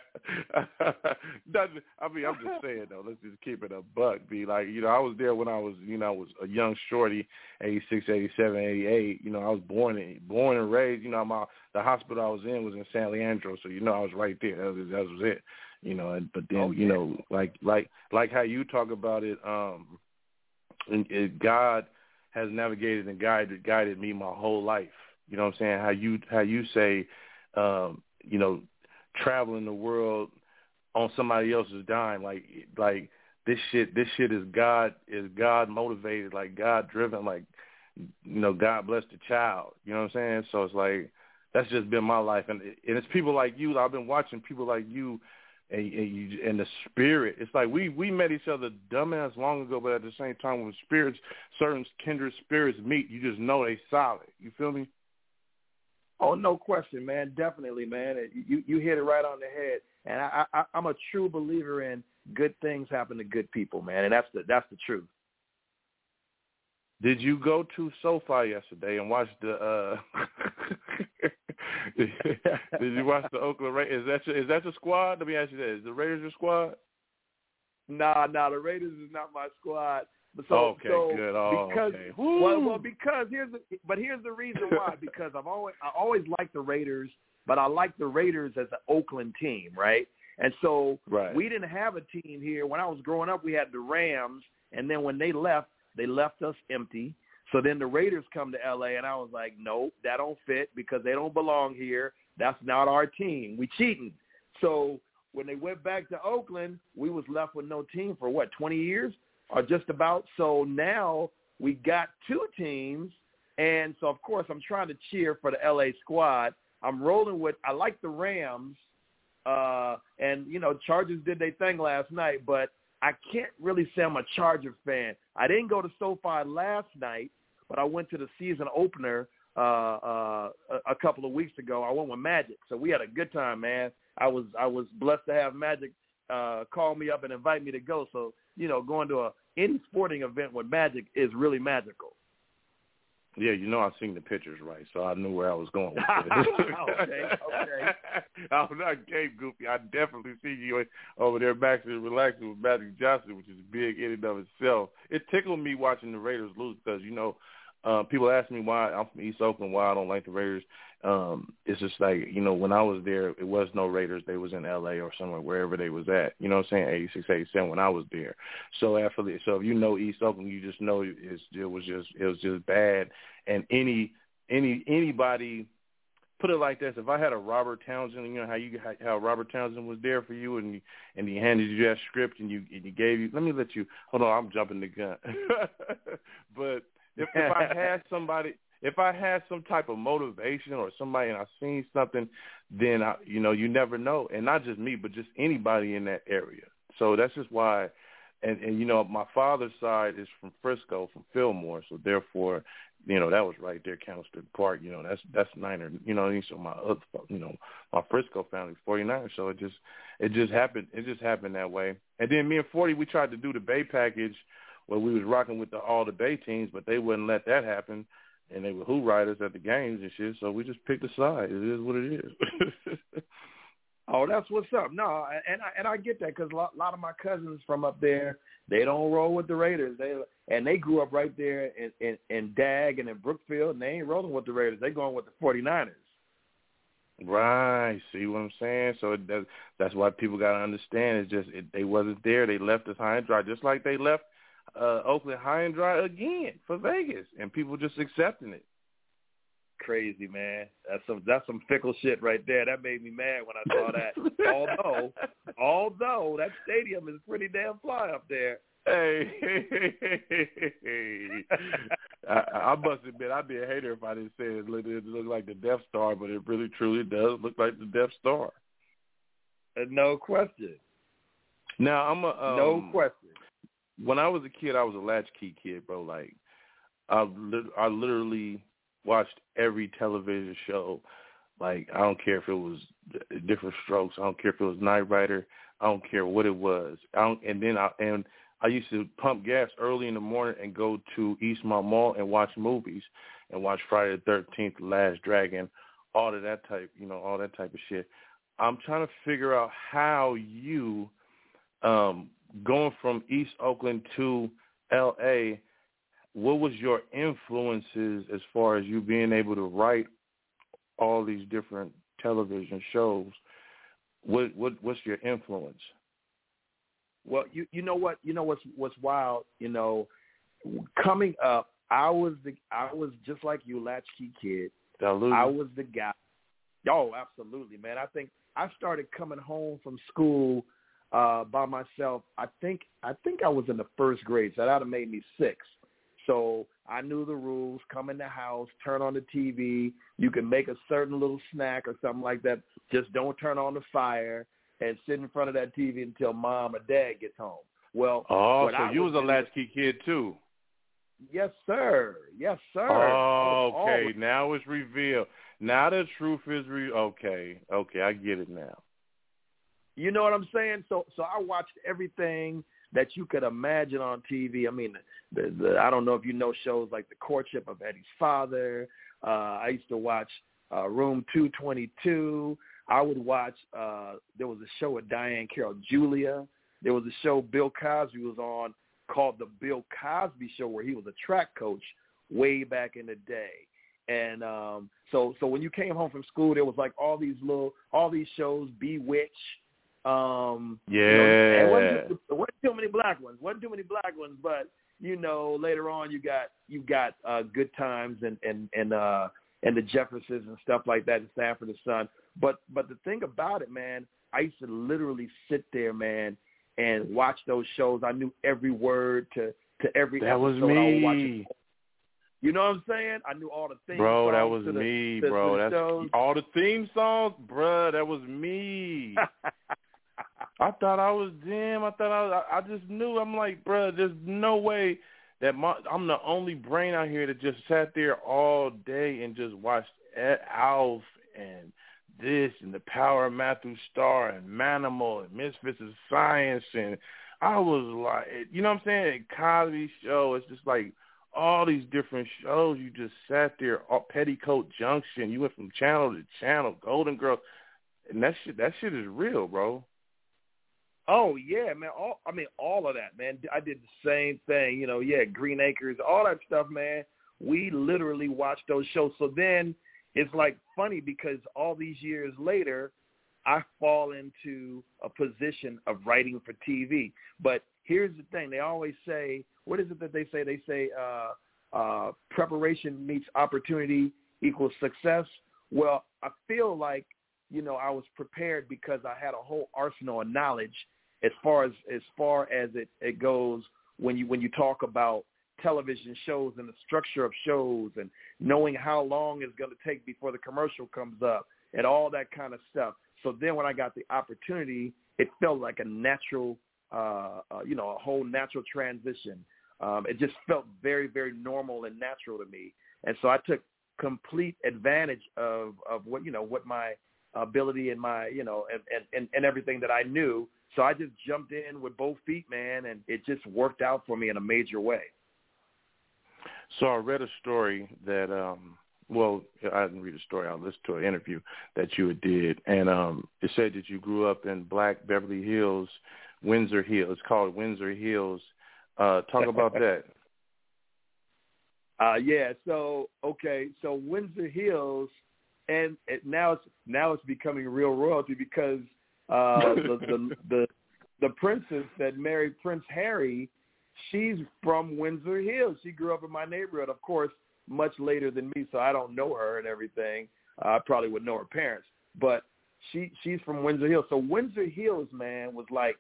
I'm just saying, though. Let's just keep it a buck. Be like, I was there when I was a young shorty, 86, 87, 88. I was born and raised. The hospital I was in was in San Leandro, so I was right there. That was it. But then, like how you talk about it, God has navigated and guided me my whole life. You know what I'm saying? How you say, traveling the world on somebody else's dime, like this shit is God motivated, like God driven, like God bless the child. You know what I'm saying? So it's like that's just been my life, and it's people like you. I've been watching people like you. And the spirit, it's like we met each other dumbass long ago, but at the same time, when certain kindred spirits meet, you just know they solid. You feel me? Oh, no question, man. Definitely, man. You hit it right on the head. And I'm a true believer in good things happen to good people, man. And that's the truth. Did you go to SoFi yesterday and watch the? Did you watch the Oakland Raiders? Is that your squad? Let me ask you that. Is the Raiders your squad? Nah, the Raiders is not my squad. Okay, good. Because, okay. Because here's the reason why. Because I always liked the Raiders, but I like the Raiders as an Oakland team, right? And so we didn't have a team here. When I was growing up, we had the Rams, and then when they left us empty. So then the Raiders come to L.A., and I was like, nope, that don't fit because they don't belong here. That's not our team. We cheating. So when they went back to Oakland, we was left with no team for, 20 years or just about? So now we got 2 teams, and so, of course, I'm trying to cheer for the L.A. squad. I'm rolling with – I like the Rams, and, Chargers did their thing last night, but I can't really say I'm a Charger fan. I didn't go to SoFi last night, but I went to the season opener a couple of weeks ago. I went with Magic, so we had a good time, man. I was blessed to have Magic call me up and invite me to go. So, going to any sporting event with Magic is really magical. Yeah, I've seen the pictures right, so I knew where I was going with it. Okay. I'm not game goofy. I definitely see you over there maxing and relaxing with Magic Johnson, which is big in and of itself. It tickled me watching the Raiders lose because, people ask me why I'm from East Oakland, why I don't like the Raiders. It's just like, when I was there, it was no Raiders. They was in L.A. or somewhere, wherever they was at. You know what I'm saying? 86, 87 when I was there. So if you know East Oakland, you just know it was just bad. And anybody, put it like this: if I had a Robert Townsend, how Robert Townsend was there for you, and he handed you that script, and he gave you. Let me let you. Hold on, I'm jumping the gun. But if I had somebody. If I had some type of motivation or somebody and I seen something, then you never know, and not just me, but just anybody in that area. So that's just why, and my father's side is from Frisco, from Fillmore, so therefore, that was right there, Candlestick Park. That's Niner. So my Frisco family 49ers. So it just happened. It just happened that way. And then me and 40, we tried to do the Bay package, where we was rocking with all the Bay teams, but they wouldn't let that happen. And they were Who Riders at the games and shit, so we just picked a side. It is what it is. Oh, that's what's up. No, and I get that because a lot of my cousins from up there, they don't roll with the Raiders. They grew up right there in Dag and in Brookfield, and they ain't rolling with the Raiders. They going with the 49ers. Right. See what I'm saying? So that's why people got to understand. It's just they wasn't there. They left us high and dry, just like they left Oakland high and dry again for Vegas, and people just accepting it. Crazy, man. That's some fickle shit right there. That made me mad when I saw that. although that stadium is pretty damn fly up there. Hey, I must admit I'd be a hater if I didn't say it looked like the Death Star, but it really truly does look like the Death Star. No question. Now I'm no question. When I was a kid, I was a latchkey kid, bro. Like, I literally watched every television show. Like, I don't care if it was Different Strokes. I don't care if it was Knight Rider. I don't care what it was. And I used to pump gas early in the morning and go to Eastmont Mall and watch movies and watch Friday the 13th, Last Dragon, all of that type, all that type of shit. I'm trying to figure out how you, going from East Oakland to L.A., what was your influences as far as you being able to write all these different television shows? What's your influence? Well, you know what's wild. Coming up, I was just like you, latchkey kid. Absolutely. I was the guy. Oh, absolutely, man. I think I started coming home from school by myself. I think I was in the first grade, so that would have made me 6. So I knew the rules. Come in the house, turn on the TV. You can make a certain little snack or something like that. Just don't turn on the fire and sit in front of that TV until mom or dad gets home. Well, so you was a latchkey kid too. Yes, sir. Yes, sir. Oh, okay. Now it's revealed. Now the truth is okay. I get it now. You know what I'm saying? So I watched everything that you could imagine on TV. I mean, I don't know if you know shows like The Courtship of Eddie's Father. I used to watch Room 222. I would watch, there was a show with Diane Carroll, Julia. There was a show Bill Cosby was on called The Bill Cosby Show, where he was a track coach way back in the day. And so when you came home from school, there was like all these shows, Bewitched. There wasn't too many black ones. But later on you got Good Times and the Jeffersons and stuff like that in Sanford and Son. But the thing about it, man, I used to literally sit there, man, and watch those shows. I knew every word to every that episode. Was me. I would watch it. You know what I'm saying? I knew all the theme songs. Bro, that was me, bro. That's shows. all the theme songs, bro. That was me. I thought I was them. I just knew. I'm like, bro, there's no way that I'm the only brain out here that just sat there all day and just watched Alf and this and The Power of Matthew Starr and Manimal and Misfits of Science, and I was like, you know what I'm saying? Cosby Show. It's just like all these different shows. You just sat there, Petticoat Junction. You went from channel to channel, Golden Girls, and that shit is real, bro. Oh yeah, man. All of that, man. I did the same thing, you know. Yeah, Green Acres, all that stuff, man. We literally watched those shows. So then it's like funny because all these years later, I fall into a position of writing for TV. But here's the thing: they always say, what is it that they say? They say preparation meets opportunity equals success. Well, I feel like, you know, I was prepared because I had a whole arsenal of knowledge as far as it goes when you talk about television shows and the structure of shows and knowing how long it's going to take before the commercial comes up and all that kind of stuff. So then when I got the opportunity, it felt like a natural, a whole natural transition. It just felt very, very normal and natural to me. And so I took complete advantage of what my ability and my, and everything that I knew. So I just jumped in with both feet, man, and it just worked out for me in a major way. So I read a story that, I didn't read a story. I listened to an interview that you did, and it said that you grew up in Black Beverly Hills, Windsor Hills. It's called Windsor Hills. Talk about that. So Windsor Hills, and now it's becoming real royalty because the princess that married Prince Harry, she's from Windsor Hills. She grew up in my neighborhood, of course, much later than me, so I don't know her and everything. I probably would know her parents, but she's from Windsor Hills. So Windsor Hills, man, was like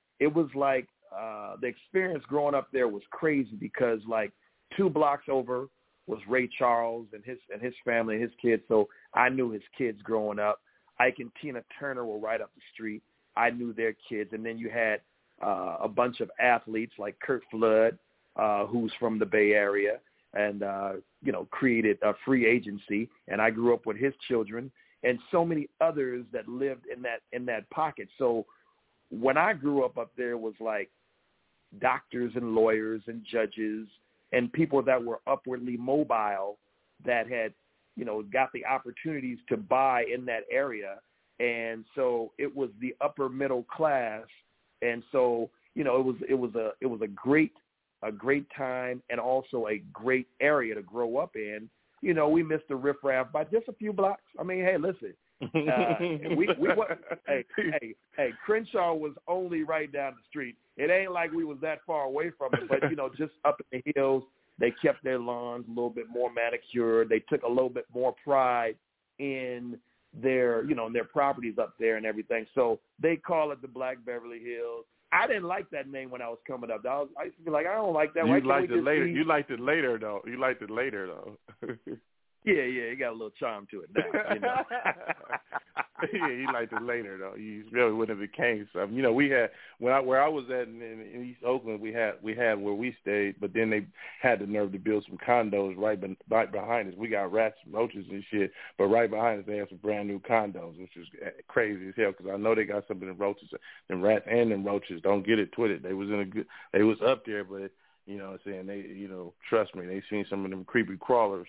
the experience growing up there was crazy because like 2 blocks over was Ray Charles and his family, his kids. So I knew his kids growing up. Ike and Tina Turner were right up the street. I knew their kids. And then you had a bunch of athletes like Curt Flood, who's from the Bay Area and, created a free agency. And I grew up with his children and so many others that lived in that pocket. So when I grew up there, it was like doctors and lawyers and judges and people that were upwardly mobile that had, got the opportunities to buy in that area. And so it was the upper middle class. And so, it was a great time and also a great area to grow up in. We missed the riffraff by just a few blocks. I mean, hey, listen, Crenshaw was only right down the street. It ain't like we was that far away from it, but just up in the hills, they kept their lawns a little bit more manicured. They took a little bit more pride in their, in their properties up there and everything. So they call it the Black Beverly Hills. I didn't like that name when I was coming up. I used to be like, I don't like that. You liked it later. You liked it later, though. Yeah, it got a little charm to it now. Yeah, he liked it later though. He really wouldn't have became something. We had where I was at in East Oakland, we had where we stayed, but then they had the nerve to build some condos right behind us. We got rats and roaches and shit, but right behind us they have some brand new condos, which is crazy as hell because I know they got some of them roaches, them rats and them roaches. Don't get it twisted. They was up there, but they trust me, they seen some of them creepy crawlers.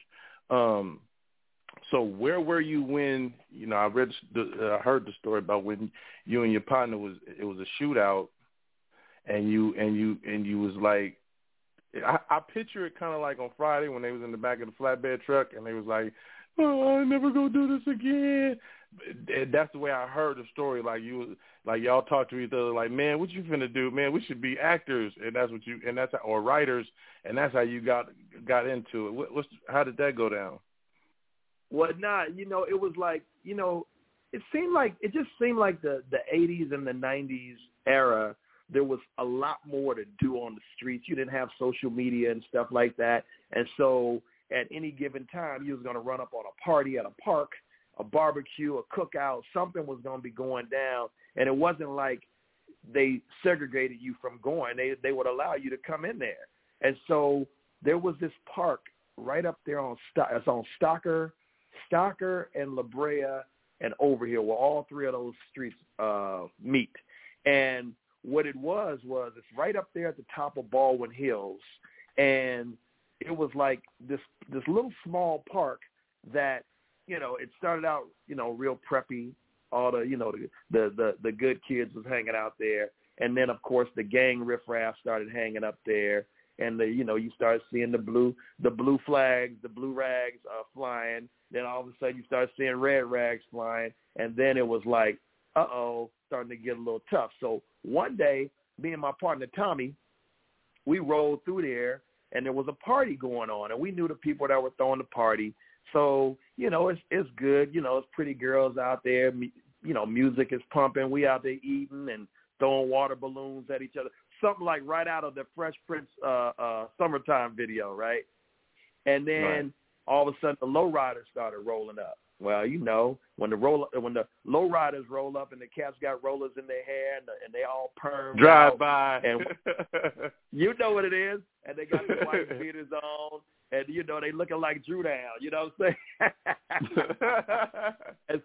So where were you when I heard the story about when you and your partner it was a shootout, and you was like, I picture it kind of like on Friday when they was in the back of the flatbed truck and they was like, oh, I never gonna do this again. That's the way I heard the story. Like y'all talk to each other like, man, what you finna do, man? We should be actors, or writers, and that's how you got into it. How did that go down? Well, it was like, it just seemed like the 80s and the 90s era, there was a lot more to do on the streets. You didn't have social media and stuff like that. And so at any given time, you was going to run up on a party at a park, a barbecue, a cookout, something was going to be going down. And it wasn't like they segregated you from going. They would allow you to come in there. And so there was this park right up there on Stocker and La Brea and Overhill, where all 3 of those streets meet. And what it was it's right up there at the top of Baldwin Hills. And it was like this little small park that, it started out, real preppy. All the, the good kids was hanging out there. And then, of course, the gang riffraff started hanging up there. And, you started seeing the blue flags, the blue rags flying. Then all of a sudden you start seeing red rags flying. And then it was like, starting to get a little tough. So one day, me and my partner Tommy, we rolled through there, and there was a party going on. And we knew the people that were throwing the party. So, it's good. It's pretty girls out there. Music is pumping. We out there eating and throwing water balloons at each other. Something like right out of the Fresh Prince Summertime video, right? And then all of a sudden the lowriders started rolling up. Well, when the lowriders roll up and the cats got rollers in their hair and they all perm drive by, and you know what it is, and they got the white beaters on, and they looking like Drew Down. You know what I'm saying? And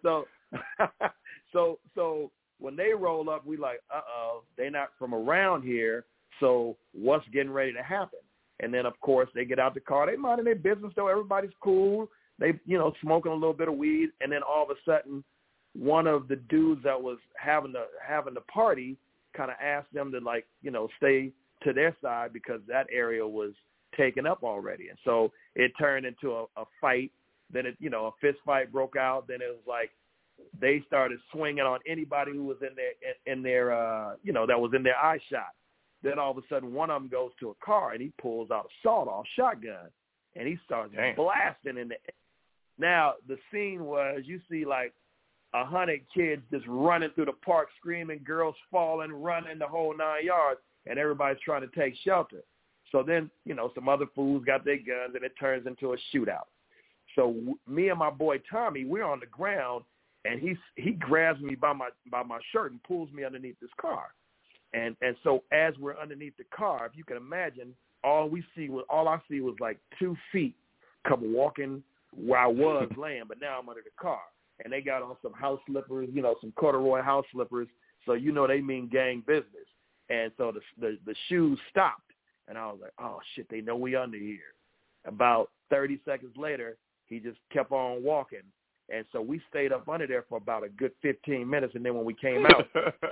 so when they roll up, we like, they not from around here, so what's getting ready to happen? And then, of course, they get out the car. They minding their business, though. Everybody's cool. They, smoking a little bit of weed. And then all of a sudden, one of the dudes that was having the party kind of asked them to, stay to their side because that area was taken up already. And so it turned into a fight. Then, a fist fight broke out. Then it was like they started swinging on anybody who was in their that was in their eye shot. Then all of a sudden, one of them goes to a car, and he pulls out a sawed-off shotgun, and he starts blasting in the air. Now, the scene was you see like 100 kids just running through the park, screaming, girls falling, running the whole 9 yards, and everybody's trying to take shelter. So then, some other fools got their guns, and it turns into a shootout. So me and my boy Tommy, we're on the ground, and he grabs me by my shirt and pulls me underneath this car. And so as we're underneath the car, if you can imagine, all I see was like 2 feet come walking where I was laying, but now I'm under the car. And they got on some house slippers, some corduroy house slippers, so they mean gang business. And so the shoes stopped, and I was like, oh, shit, they know we under here. About 30 seconds later, he just kept on walking. And so we stayed up under there for about a good 15 minutes, and then when we came out,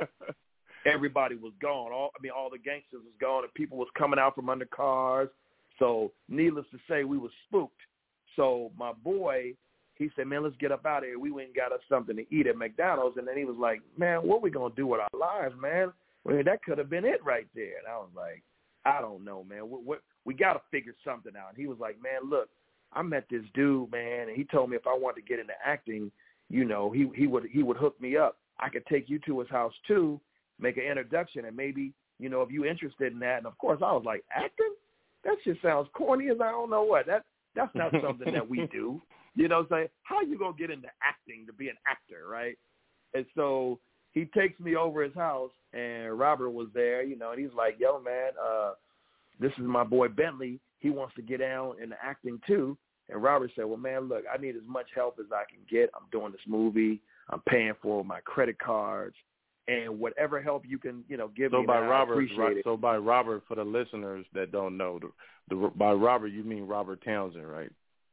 everybody was gone. All the gangsters was gone, and people was coming out from under cars. So needless to say, we was spooked. So my boy, he said, man, let's get up out of here. We went and got us something to eat at McDonald's. And then he was like, man, what we going to do with our lives, man? Well, that could have been it right there. And I was like, I don't know, man. We got to figure something out. And he was like, man, look, I met this dude, man, and he told me if I wanted to get into acting, he would hook me up. I could take you to his house, too, make an introduction, and maybe, if you're interested in that. And, of course, I was like, acting? That just sounds corny as I don't know what. That's not something that we do. You know what I'm saying? How you going to get into acting to be an actor, right? And so he takes me over his house, and Robert was there, and he's like, yo, man, this is my boy Bentley. He wants to get down into acting, too. And Robert said, well, man, look, I need as much help as I can get. I'm doing this movie. I'm paying for my credit cards. And whatever help you can, give me, I appreciate it. So by Robert, for the listeners that don't know, by Robert, you mean Robert Townsend, right?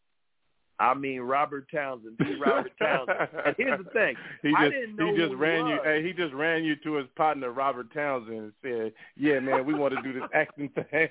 I mean Robert Townsend, Robert Townsend. And here's the thing. I didn't know he just ran you to his partner, Robert Townsend, and said, yeah, man, we want to do this acting thing.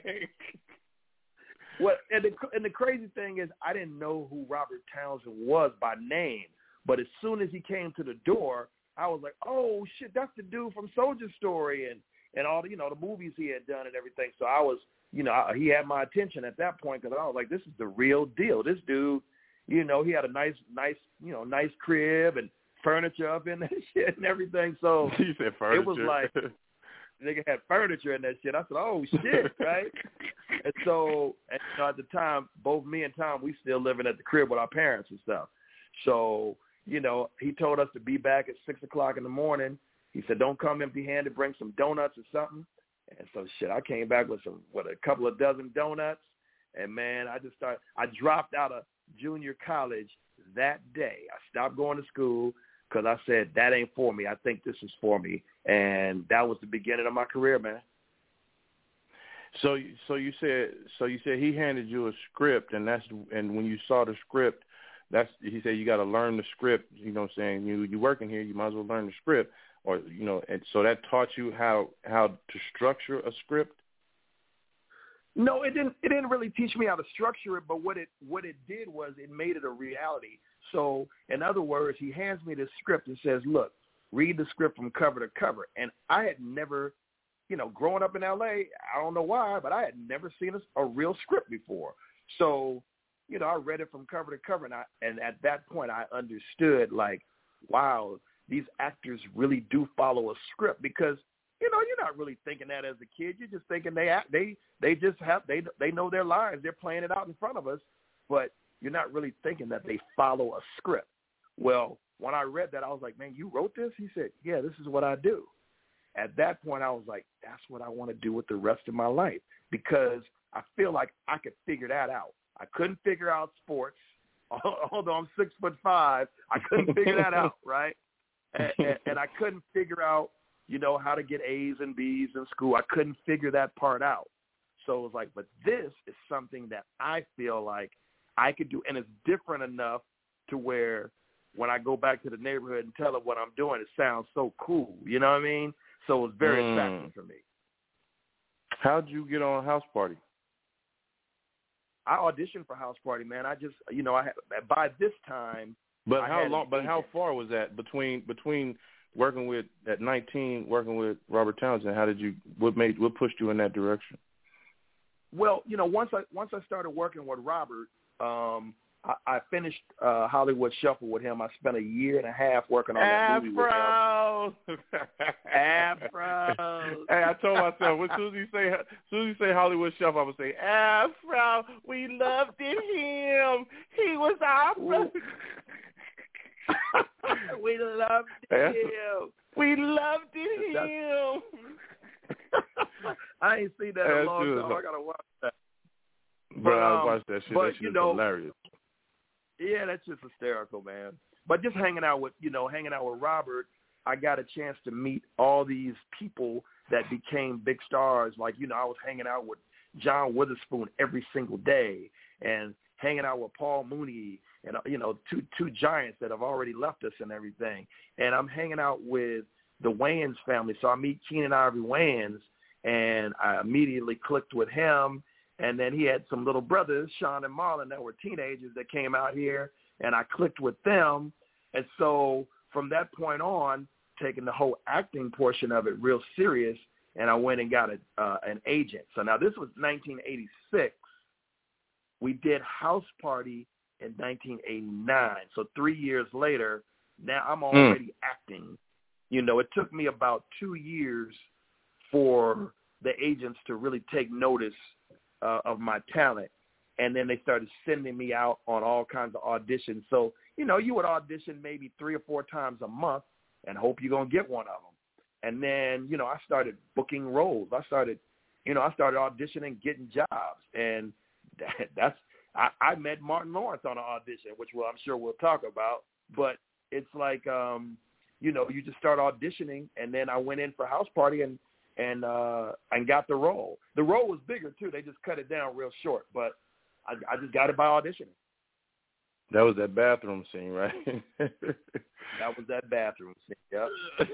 Well, and the crazy thing is I didn't know who Robert Townsend was by name. But as soon as he came to the door, I was like, oh, shit, that's the dude from Soldier Story and all the, the movies he had done and everything. So I was, he had my attention at that point because I was like, this is the real deal. This dude, he had a nice crib and furniture up in that shit and everything. So you said furniture. It was like, nigga had furniture in that shit. I said, oh, shit, right? And so at the time, both me and Tom, we still living at the crib with our parents and stuff. So, he told us to be back at 6 o'clock in the morning. He said, don't come empty-handed, bring some donuts or something. And so, I came back with a couple of dozen donuts. And, man, I dropped out of junior college that day. I stopped going to school because I said, that ain't for me. I think this is for me. And that was the beginning of my career, man. So you said he handed you a script, and when you saw the script, he said you got to learn the script. You know what I'm saying? You working here, you might as well learn the script, or and so that taught you how to structure a script. No, it didn't really teach me how to structure it, but what it did was it made it a reality. So in other words, he hands me this script and says, "Look, read the script from cover to cover." And I had never, growing up in L.A., I don't know why, but I had never seen a real script before. So, I read it from cover to cover, and at that point I understood, like, wow, these actors really do follow a script, because, you're not really thinking that as a kid. You're just thinking they know their lines. They're playing it out in front of us, but you're not really thinking that they follow a script. Well, when I read that, I was like, man, you wrote this? He said, yeah, this is what I do. At that point, I was like, that's what I want to do with the rest of my life, because I feel like I could figure that out. I couldn't figure out sports, although I'm 6'5". I couldn't figure that out, right? And I couldn't figure out, how to get A's and B's in school. I couldn't figure that part out. So it was like, but this is something that I feel like I could do, and it's different enough to where when I go back to the neighborhood and tell them what I'm doing, it sounds so cool. You know what I mean? So it was very attractive for me. How'd you get on House Party? I auditioned for House Party, man. I just, I had, by this time. But how long? But how far was that between working with at 19, working with Robert Townsend? What pushed you in that direction? Well, once I started working with Robert, I finished Hollywood Shuffle with him. I spent a year and a half working on that movie with him. Afro. Hey, I told myself, when Susie say Hollywood Shuffle, I would say, Afro, we loved him. He was Afro. We loved him. We loved him. I ain't seen that in a long time. I gotta watch that. Bro, I watched that shit. That shit is hilarious. Yeah, that's just hysterical, man. But just hanging out with Robert, I got a chance to meet all these people that became big stars. Like, I was hanging out with John Witherspoon every single day, and hanging out with Paul Mooney, and two giants that have already left us and everything. And I'm hanging out with the Wayans family, so I meet Keenan Ivory Wayans, and I immediately clicked with him. And then he had some little brothers, Sean and Marlon, that were teenagers that came out here, and I clicked with them. And so from that point on, taking the whole acting portion of it real serious, and I went and got an agent. So now this was 1986. We did House Party in 1989. So 3 years later, now I'm already acting. It took me about 2 years for the agents to really take notice of my talent, and then they started sending me out on all kinds of auditions. So, you would audition maybe 3 or 4 times a month and hope you're going to get one of them. And then, I started booking roles. I started auditioning, getting jobs. And I met Martin Lawrence on an audition, which I'm sure we'll talk about. But it's like, you just start auditioning, and then I went in for House Party and got the role. The role was bigger too. They just cut it down real short, but I just got it by auditioning. That was that bathroom scene, right? That was that bathroom scene. Yep.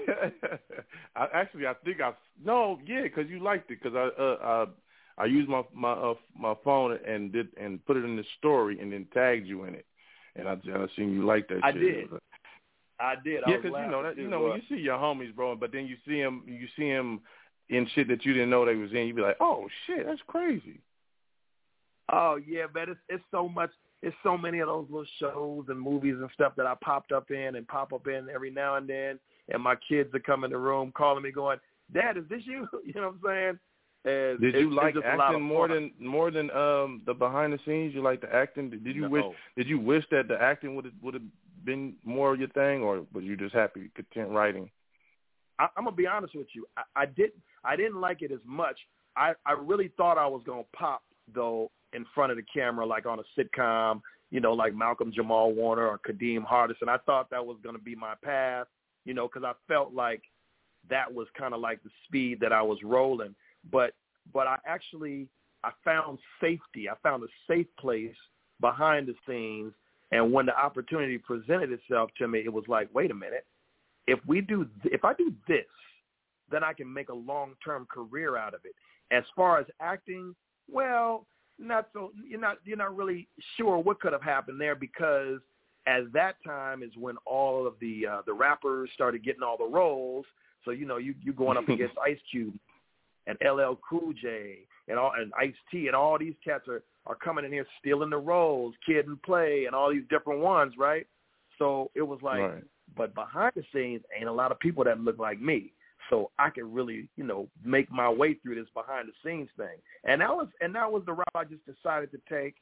Because you liked it. Because I used my phone and put it in the story and then tagged you in it, and I seen you like that. I shit. I did. Yeah, because when you see your homies, bro, but then you see him in shit that you didn't know they was in, you be like, oh shit, that's crazy. Oh yeah, man, it's so much. It's so many of those little shows and movies and stuff that I popped up in and pop up in every now and then, and my kids are coming in the room calling me, going, "Dad, is this you?" You know what I'm saying? And did you like acting more than the behind the scenes? You like the acting? Did you wish that the acting would have been more of your thing, or was you just happy, content writing? I'm gonna be honest with you. I didn't like it as much. I really thought I was gonna pop though in front of the camera, like on a sitcom, like Malcolm Jamal Warner or Kadeem Hardison. I thought that was gonna be my path, because I felt like that was kind of like the speed that I was rolling. But but I found safety. I found a safe place behind the scenes. And when the opportunity presented itself to me, it was like, wait a minute. If I do this, then I can make a long-term career out of it. As far as acting, well, not so. You're not really sure what could have happened there, because at that time is when all of the rappers started getting all the roles. So you going up against Ice Cube and LL Cool J and Ice-T, and all these cats are coming in here stealing the roles, Kid and Play, and all these different ones, right? So it was like, right. But behind the scenes, ain't a lot of people that look like me. So I could really, make my way through this behind the scenes thing. And that was the route I just decided to take.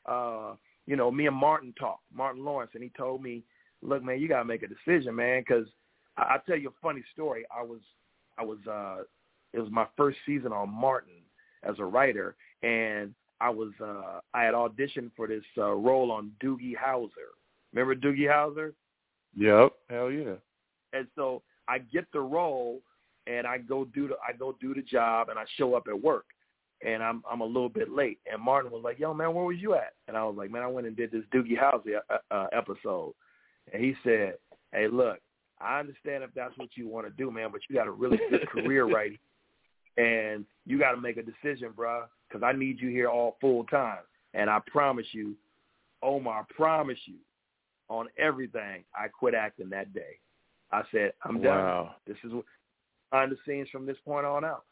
Me and Martin talked, Martin Lawrence, and he told me, look, man, you got to make a decision, man, because I'll tell you a funny story. It was my first season on Martin as a writer, and I had auditioned for this role on Doogie Howser. Remember Doogie Howser? Yep, hell yeah. And so I get the role, and I go do the job, and I show up at work, and I'm a little bit late. And Martin was like, "Yo, man, where was you at?" And I was like, "Man, I went and did this Doogie Howser episode." And he said, "Hey, look, I understand if that's what you want to do, man, but you got a really good career right here, and you got to make a decision, bro, because I need you here all full time. And I promise you, Omar, I promise you, on everything, I quit acting that day. I said, I'm done. Wow. This is behind the scenes from this point on out."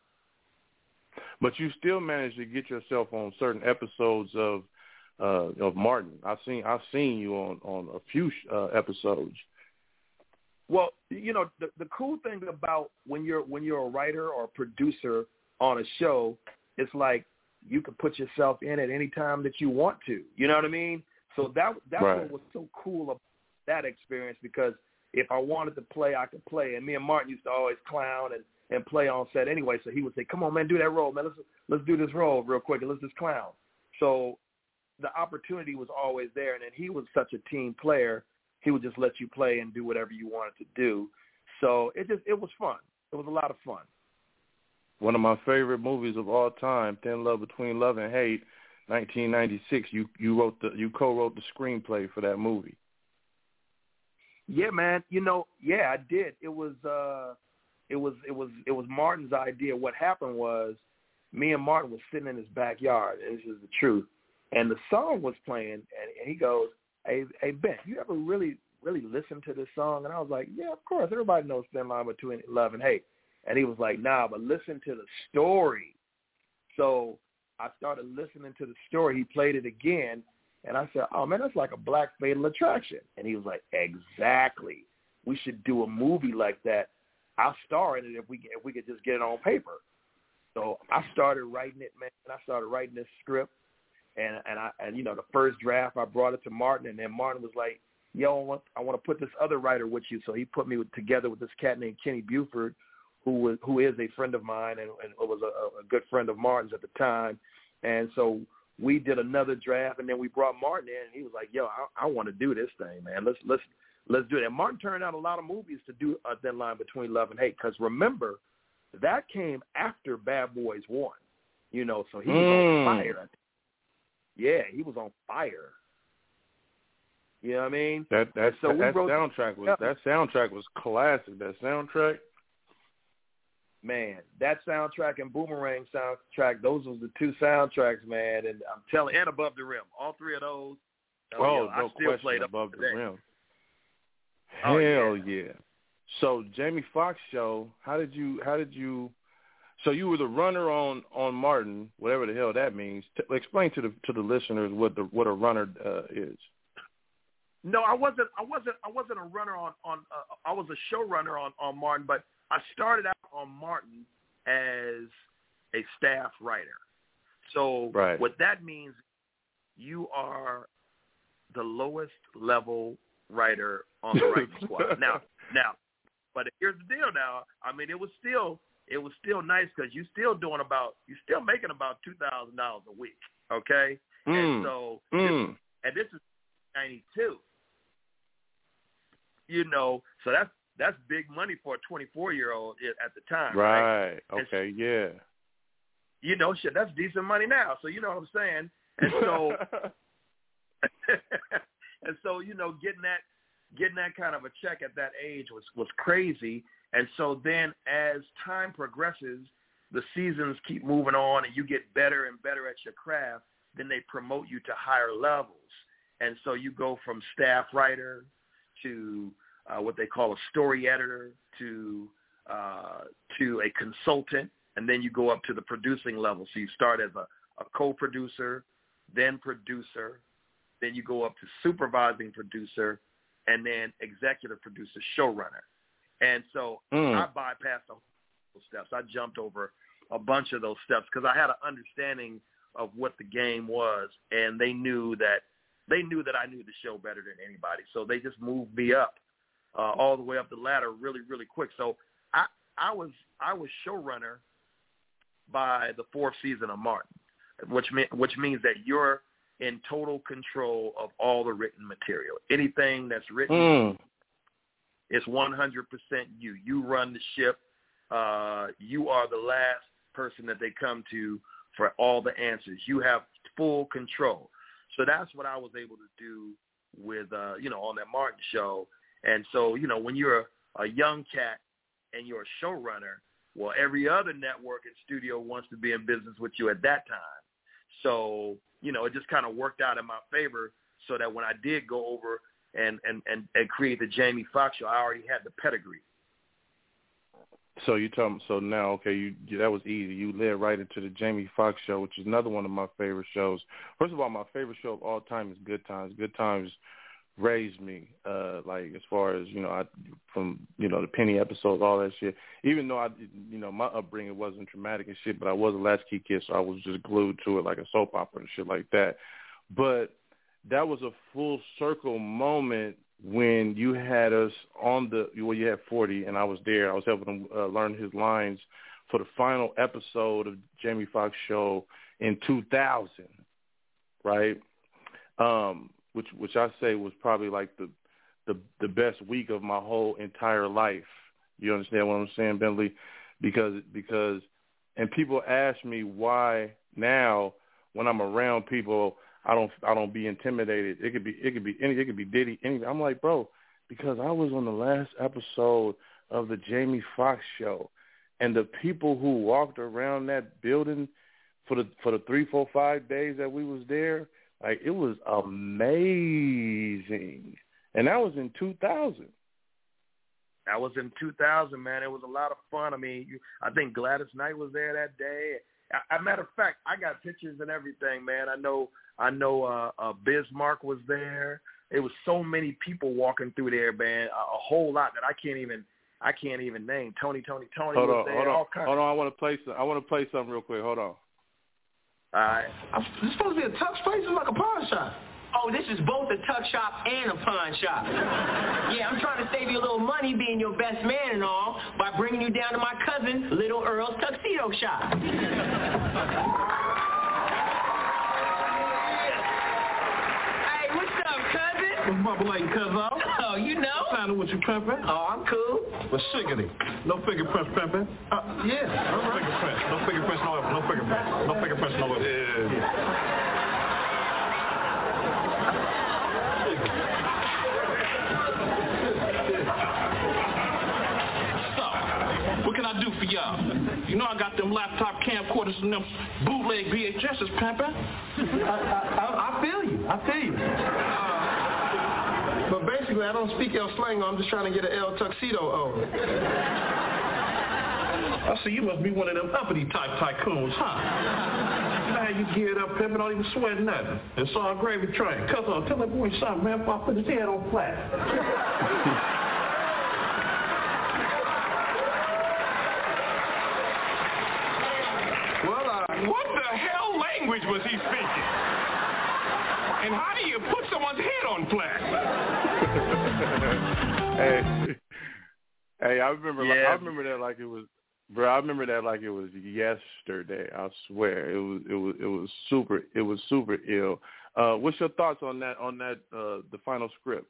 But you still managed to get yourself on certain episodes of Martin. I've seen you on a few episodes. Well, the cool thing about when you're a writer or a producer on a show, it's like you can put yourself in at any time that you want to. You know what I mean? So that's right. What was so cool about that experience, because if I wanted to play, I could play. And me and Martin used to always clown and play on set anyway. So he would say, "Come on, man, do that role, man. Let's do this role real quick, and let's just clown." So the opportunity was always there. And then he was such a team player. He would just let you play and do whatever you wanted to do. So it was fun. It was a lot of fun. One of my favorite movies of all time, Thin Love Between Love and Hate, 1996. You co-wrote the screenplay for that movie. Yeah, man. I did. It was Martin's idea. What happened was, me and Martin was sitting in his backyard, and this is the truth. And the song was playing, and he goes, Hey, Ben, you ever really listen to this song? And I was like, yeah, of course. Everybody knows Thin Line Between Love and Hate. And he was like, nah, but listen to the story. So I started listening to the story. He played it again, and I said, oh, man, that's like a Black Fatal Attraction. And he was like, exactly. We should do a movie like that. I'll star in it if we could just get it on paper. So I started writing it, man. I started writing this script. And the first draft, I brought it to Martin, and then Martin was like, yo, I want to put this other writer with you. So he put me together with this cat named Kenny Buford, who is a friend of mine and was a good friend of Martin's at the time. And so we did another draft, and then we brought Martin in, and he was like, yo, I want to do this thing, man. Let's do it. And Martin turned out a lot of movies to do a Thin Line Between Love and Hate, because remember, that came after Bad Boys 1, so he was on fire. Yeah, he was on fire. You know what I mean? That soundtrack was classic. That soundtrack, man, that soundtrack and Boomerang soundtrack, those was the two soundtracks, man. And I'm telling, and Above the Rim, all three of those. I still played Above the Rim. Oh, Hell yeah. So Jamie Foxx show, how did you? So you were the runner on Martin, whatever the hell that means. Explain to the listeners what a runner is. No, I wasn't a runner on. I was a showrunner on Martin, but I started out on Martin as a staff writer. So right. What that means, you are the lowest level writer on the writing squad. Now, but here's the deal. Now, I mean, it was still nice, because you're still making about $2,000 a week. Okay. And so, this is 92. So that's big money for a 24-year-old at the time. Right. Okay. shit, that's decent money now. So you know what I'm saying? And so, getting that kind of a check at that age was crazy. And so then as time progresses, the seasons keep moving on and you get better and better at your craft, then they promote you to higher levels. And so you go from staff writer to what they call a story editor to a consultant, and then you go up to the producing level. So you start as a co-producer, then producer, then you go up to supervising producer, and then executive producer, showrunner. And so I bypassed those steps. I jumped over a bunch of those steps because I had an understanding of what the game was, and they knew that I knew the show better than anybody. So they just moved me up all the way up the ladder really, really quick. So I was showrunner by the 4th season of Martin, which means that you're in total control of all the written material. Anything that's written is 100% you. You run the ship. You are the last person that they come to for all the answers. You have full control. So that's what I was able to do with, on that Martin show. And so, when you're a young cat and you're a showrunner, well, every other network and studio wants to be in business with you at that time. So, it just kind of worked out in my favor so that when I did go over and create the Jamie Foxx show, I already had the pedigree. So now, okay, that was easy. You led right into the Jamie Foxx show, which is another one of my favorite shows. First of all, my favorite show of all time is Good Times. Good Times raised me, as far as, from the Penny episodes, all that shit. Even though my upbringing wasn't traumatic and shit, but I was a latchkey kid, so I was just glued to it like a soap opera and shit like that. But that was a full circle moment when you had us you had 40 and I was there. I was helping him learn his lines for the final episode of Jamie Foxx show in 2000, right? Which I say was probably like the best week of my whole entire life. You understand what I'm saying, Bentley? Because and people ask me why now when I'm around people I don't be intimidated. It could be Diddy, anything. I'm like, bro, because I was on the last episode of the Jamie Foxx show, and the people who walked around that building for the 3, 4, 5 days that we was there, like, it was amazing. And that was in 2000. That was in 2000, man. It was a lot of fun. I mean, I think Gladys Knight was there that day. As a matter of fact, I got pictures and everything, man. I know Bismarck was there. It was so many people walking through there, man. A whole lot that I can't even name. Tony was there. Hold on. I want to play something real quick. Hold on. All right. It's supposed to be a tuck space. It's like a pawn shop. Oh, this is both a tuck shop and a pawn shop. Yeah, I'm trying to save you a little money being your best man and all by bringing you down to my cousin, Little Earl's tuxedo shop. Hey, what's up, cousin? What's bubbling, cousin? Oh, you know? Sounding with you pimpin'? Oh, I'm cool. What's shiggity? No fingerprints pimpin'? Yeah. All right. No fingerprints, no fingerprints. No fingerprints, no yeah. What can I do for y'all? You know I got them laptop camcorders and them bootleg VHSs, pimpin'. I feel you. But basically, I don't speak El Slango. I'm just trying to get an El Tuxedo over. I see you must be one of them uppity type tycoons, huh? Now you geared up, pimpin', don't even sweat nothing. It's all gravy train. Cuz tell that boy something, man, before I put his head on flat. What the hell language was he speaking? And how do you put someone's head on flat? Hey, I remember that like it was, bro. I remember that like it was yesterday. I swear, it was super ill. What's your thoughts on that? The final script.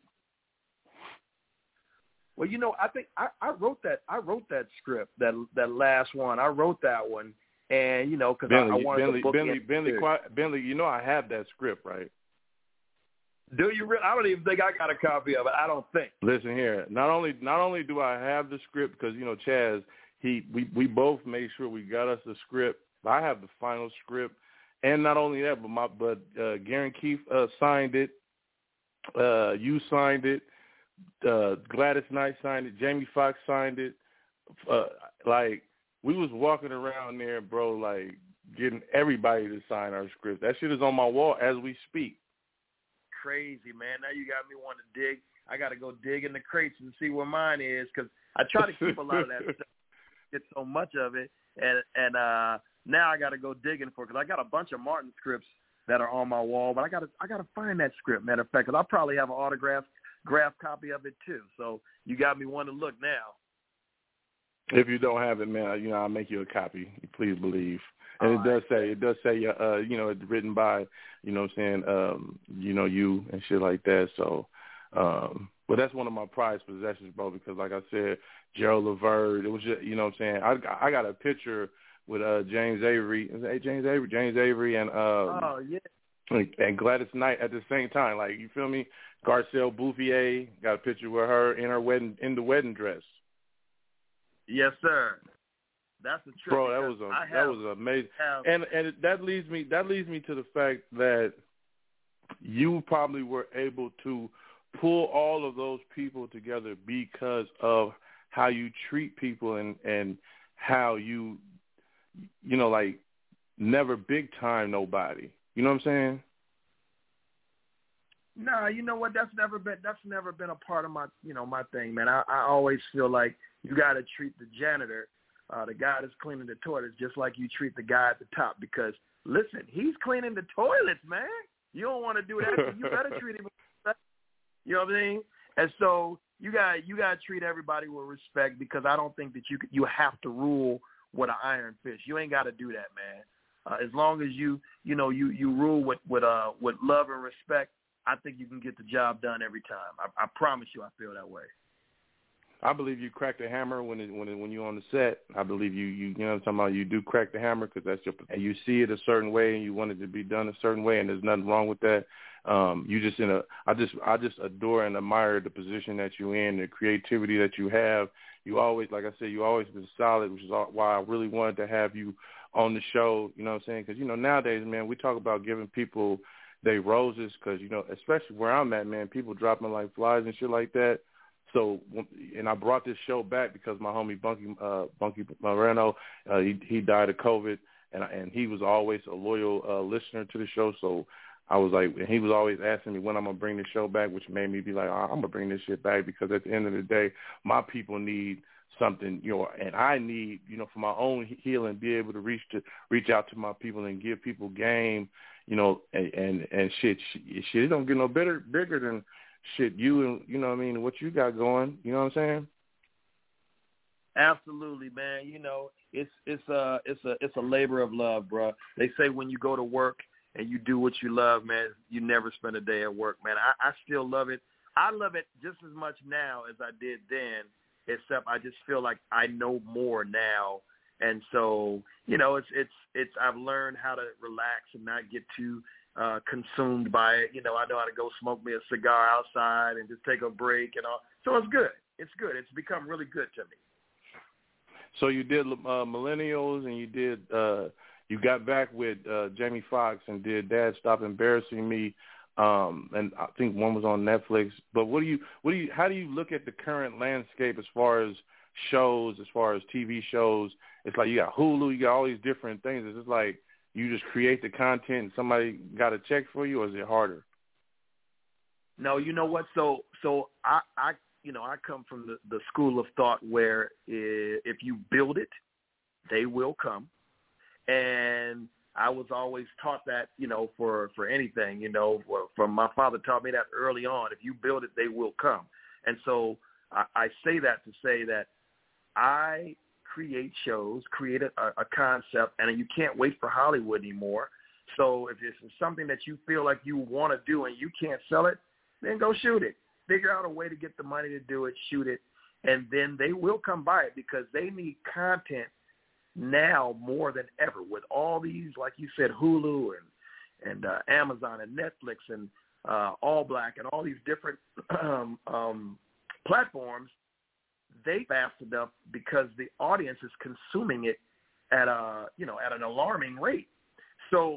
Well, I think I wrote that script, that last one. I wrote that one. And, you know, because I wanted to book Bentley, you know I have that script, right? Do you really? I don't even think I got a copy of it. I don't think. Listen here. Not only do I have the script, because, you know, Chaz, we both made sure we got us the script. I have the final script. And not only that, but Garen Keith signed it. You signed it. Gladys Knight signed it. Jamie Foxx signed it. Like, we was walking around there, bro, like getting everybody to sign our script. That shit is on my wall as we speak. Crazy, man. Now you got me wanting to dig. I got to go dig in the crates and see where mine is, because I try to keep a lot of that stuff. Get so much of it, and now I got to go digging for it, because I got a bunch of Martin scripts that are on my wall, but I got to find that script, matter of fact, because I probably have an autographed copy of it too. So you got me wanting to look now. If you don't have it, man, you know, I'll make you a copy. Please believe. And it does say, you know, it's written by, you know what I'm saying, you know, you and shit like that. So, but that's one of my prized possessions, bro, because like I said, Gerald Levert, it was just, you know what I'm saying, I got a picture with James Avery. Is it James Avery? James Avery and and Gladys Knight at the same time. Like, you feel me? Garcelle Bouffier, got a picture with her in the wedding dress. Yes, sir. That's the trick. Bro, that was amazing. And that leads me to the fact that you probably were able to pull all of those people together because of how you treat people and how you know, like, never big time nobody. You know what I'm saying? Nah, you know what? That's never been a part of my, you know, my thing, man. I always feel like you got to treat the janitor, the guy that's cleaning the toilets, just like you treat the guy at the top. Because listen, he's cleaning the toilets, man. You don't want to do that. You better treat him with respect. You know what I mean? And so you got to treat everybody with respect, because I don't think that you have to rule with an iron fist. You ain't got to do that, man. As long as you rule with love and respect, I think you can get the job done every time. I promise you, I feel that way. I believe you crack the hammer when you're on the set. I believe you know what I'm talking about. You do crack the hammer because that's and you see it a certain way and you want it to be done a certain way, and there's nothing wrong with that. I just adore and admire the position that you're in, the creativity that you have. You always, like I said, you always been solid, which is why I really wanted to have you on the show. You know what I'm saying? Because, you know, nowadays, man, we talk about giving people their roses, because, you know, especially where I'm at, man, people dropping like flies and shit like that. So, and I brought this show back because my homie Bunky Moreno, he died of COVID, and he was always a loyal listener to the show. So I was like, and he was always asking me when I'm gonna bring the show back, which made me be like, I'm gonna bring this shit back, because at the end of the day, my people need something, you know, and I need, you know, for my own healing, be able to reach out to my people and give people game, you know, and shit, it don't get no bigger than shit you and, you know what I mean, what you got going, you know what I'm saying? Absolutely, man. You know, it's a labor of love, bro. They say when you go to work and you do what you love, man, you never spend a day at work, man. I still love it. I love it just as much now as I did then, except I just feel like I know more now. And so, you know, it's I've learned how to relax and not get too consumed by it. You know how to go smoke me a cigar outside and just take a break and all. So it's good. It's good. It's become really good to me. So you did Millennials, and you did you got back with Jamie Foxx and did Dad Stop Embarrassing Me, and I think one was on Netflix. But how do you look at the current landscape as far as shows, as far as TV shows? It's like you got Hulu, you got all these different things. It's just like you just create the content and somebody got a check for you, or is it harder? No, you know what? So I come from the school of thought where if you build it, they will come. And I was always taught that, you know, for anything, you know, from my father taught me that early on. If you build it, they will come. And so I say that to say that I create shows, create a concept, and you can't wait for Hollywood anymore. So if it's something that you feel like you want to do and you can't sell it, then go shoot it. Figure out a way to get the money to do it, shoot it, and then they will come by it, because they need content now more than ever with all these, like you said, Hulu and Amazon and Netflix and All Black and all these different platforms. They fast enough because the audience is consuming it at an alarming rate. So,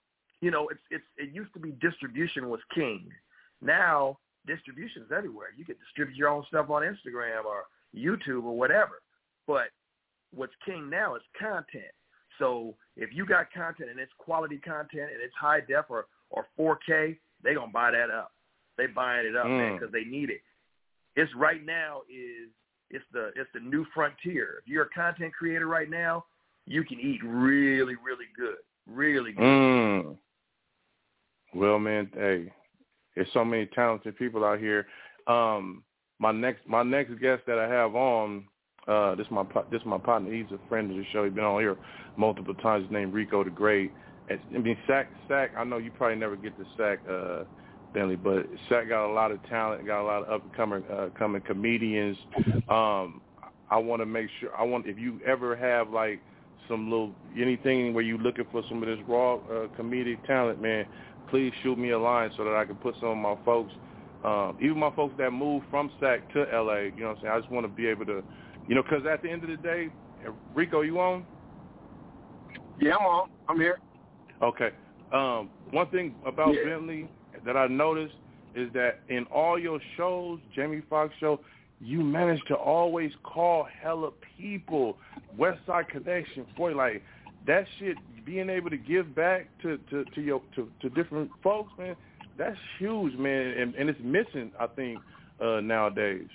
it used to be distribution was king. Now distribution is everywhere. You can distribute your own stuff on Instagram or YouTube or whatever. But what's king now is content. So if you got content and it's quality content and it's high def or 4K, they're going to buy that up. They buying it up, man, because they need it. It's right now it's the new frontier. If you're a content creator right now, you can eat really, really good. Really good. Well, man, hey, there's so many talented people out here. My next guest that I have on, this is my partner. He's a friend of the show. He's been on here multiple times. His name Rico the Great. Sack. I know you probably never get to Sack, Bentley, but Sack got a lot of talent. Got a lot of coming comedians. I want to make sure. If you ever have like some anything where you looking for some of this raw comedic talent, man, please shoot me a line so that I can put some of my folks, even my folks that moved from Sac to LA, you know what I'm saying? I just want to be able to, because at the end of the day, Rico, you on? Yeah, I'm on. I'm here. Okay. One thing about Bentley that I noticed is that in all your shows, Jamie Foxx show, you manage to always call hella people. West Side Connection, boy, like that shit. Being able to give back to different folks, man, that's huge, man, and it's missing, I think, nowadays.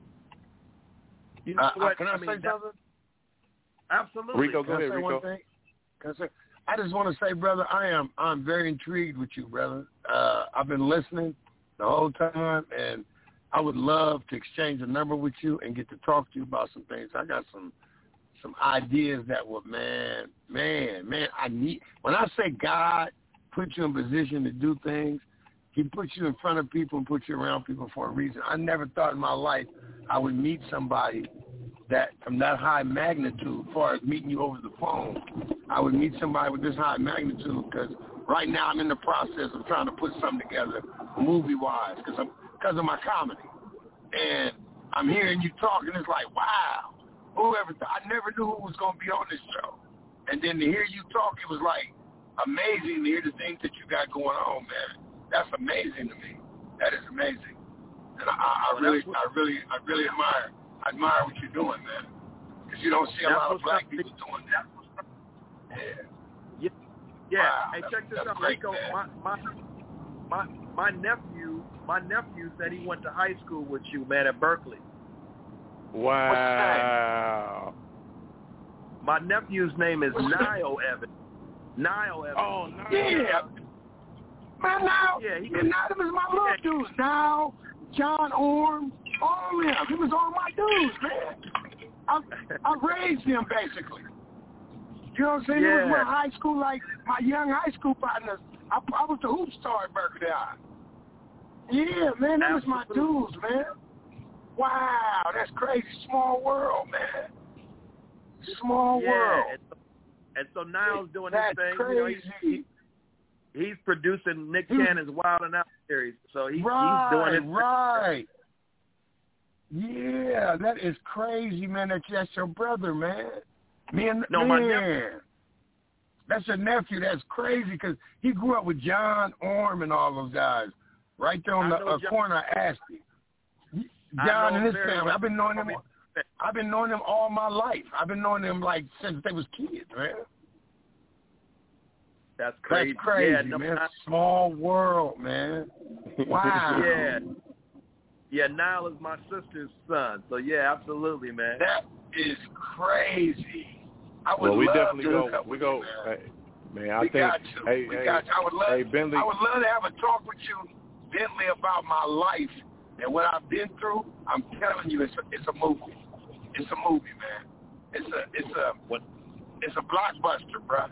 Can I say something? Absolutely. Rico, go ahead, Rico. One thing? I just want to say, brother, I'm very intrigued with you, brother. I've been listening the whole time, and I would love to exchange a number with you and get to talk to you about some things. I got some ideas that would, man, I need. When I say God put you in position to do things, he puts you in front of people and puts you around people for a reason. I never thought in my life I would meet somebody that from that high magnitude, as far as meeting you over the phone. I would meet somebody with this high magnitude because right now I'm in the process of trying to put something together movie-wise because of my comedy. And I'm hearing you talk, and it's like, wow. I never knew who was going to be on this show. And then to hear you talk, it was like amazing to hear the things that you got going on, man. That's amazing to me. That is amazing. And I really admire what you're doing, man. Because you don't see a lot of black people doing that. Yeah. Wow, hey, check this out, Rico. My nephew said he went to high school with you, man, at Berkeley. Wow. My nephew's name is Niall Evans. Niall Evans. Oh, Niall. Yeah. Man, Niall. Yeah, Niall is my little dudes. Niall, John Orm, all of them. He was all my dudes, man. I raised them, basically. You know what I'm saying? Yeah. It was my high school, like my young high school partners. I was the hoop star at Berkeley High. Yeah, man, that was my dudes, man. Wow, that's crazy. Small world, man. Small world. And so Niall's doing his thing. Crazy. He's producing Nick Cannon's Wild 'N Out series. So he's doing his right. Yeah, that is crazy, man. That's your brother, man. My nephew. That's your nephew. That's crazy because he grew up with John Orm and all those guys right there on the corner of Ashby. John and his family. I've been knowing them all my life. I've been knowing them like since they was kids, man. That's crazy. That's crazy, man. Small world, man. Wow. Yeah, Niall is my sister's son. So yeah, absolutely, man. That is crazy. I would well, we love definitely to go. We go. Man, I we think. Got you. We got you. I would love. Bentley. I would love to have a talk with you, Bentley, about my life and what I've been through. I'm telling you, it's a movie. It's a movie, man. It's a blockbuster, bro.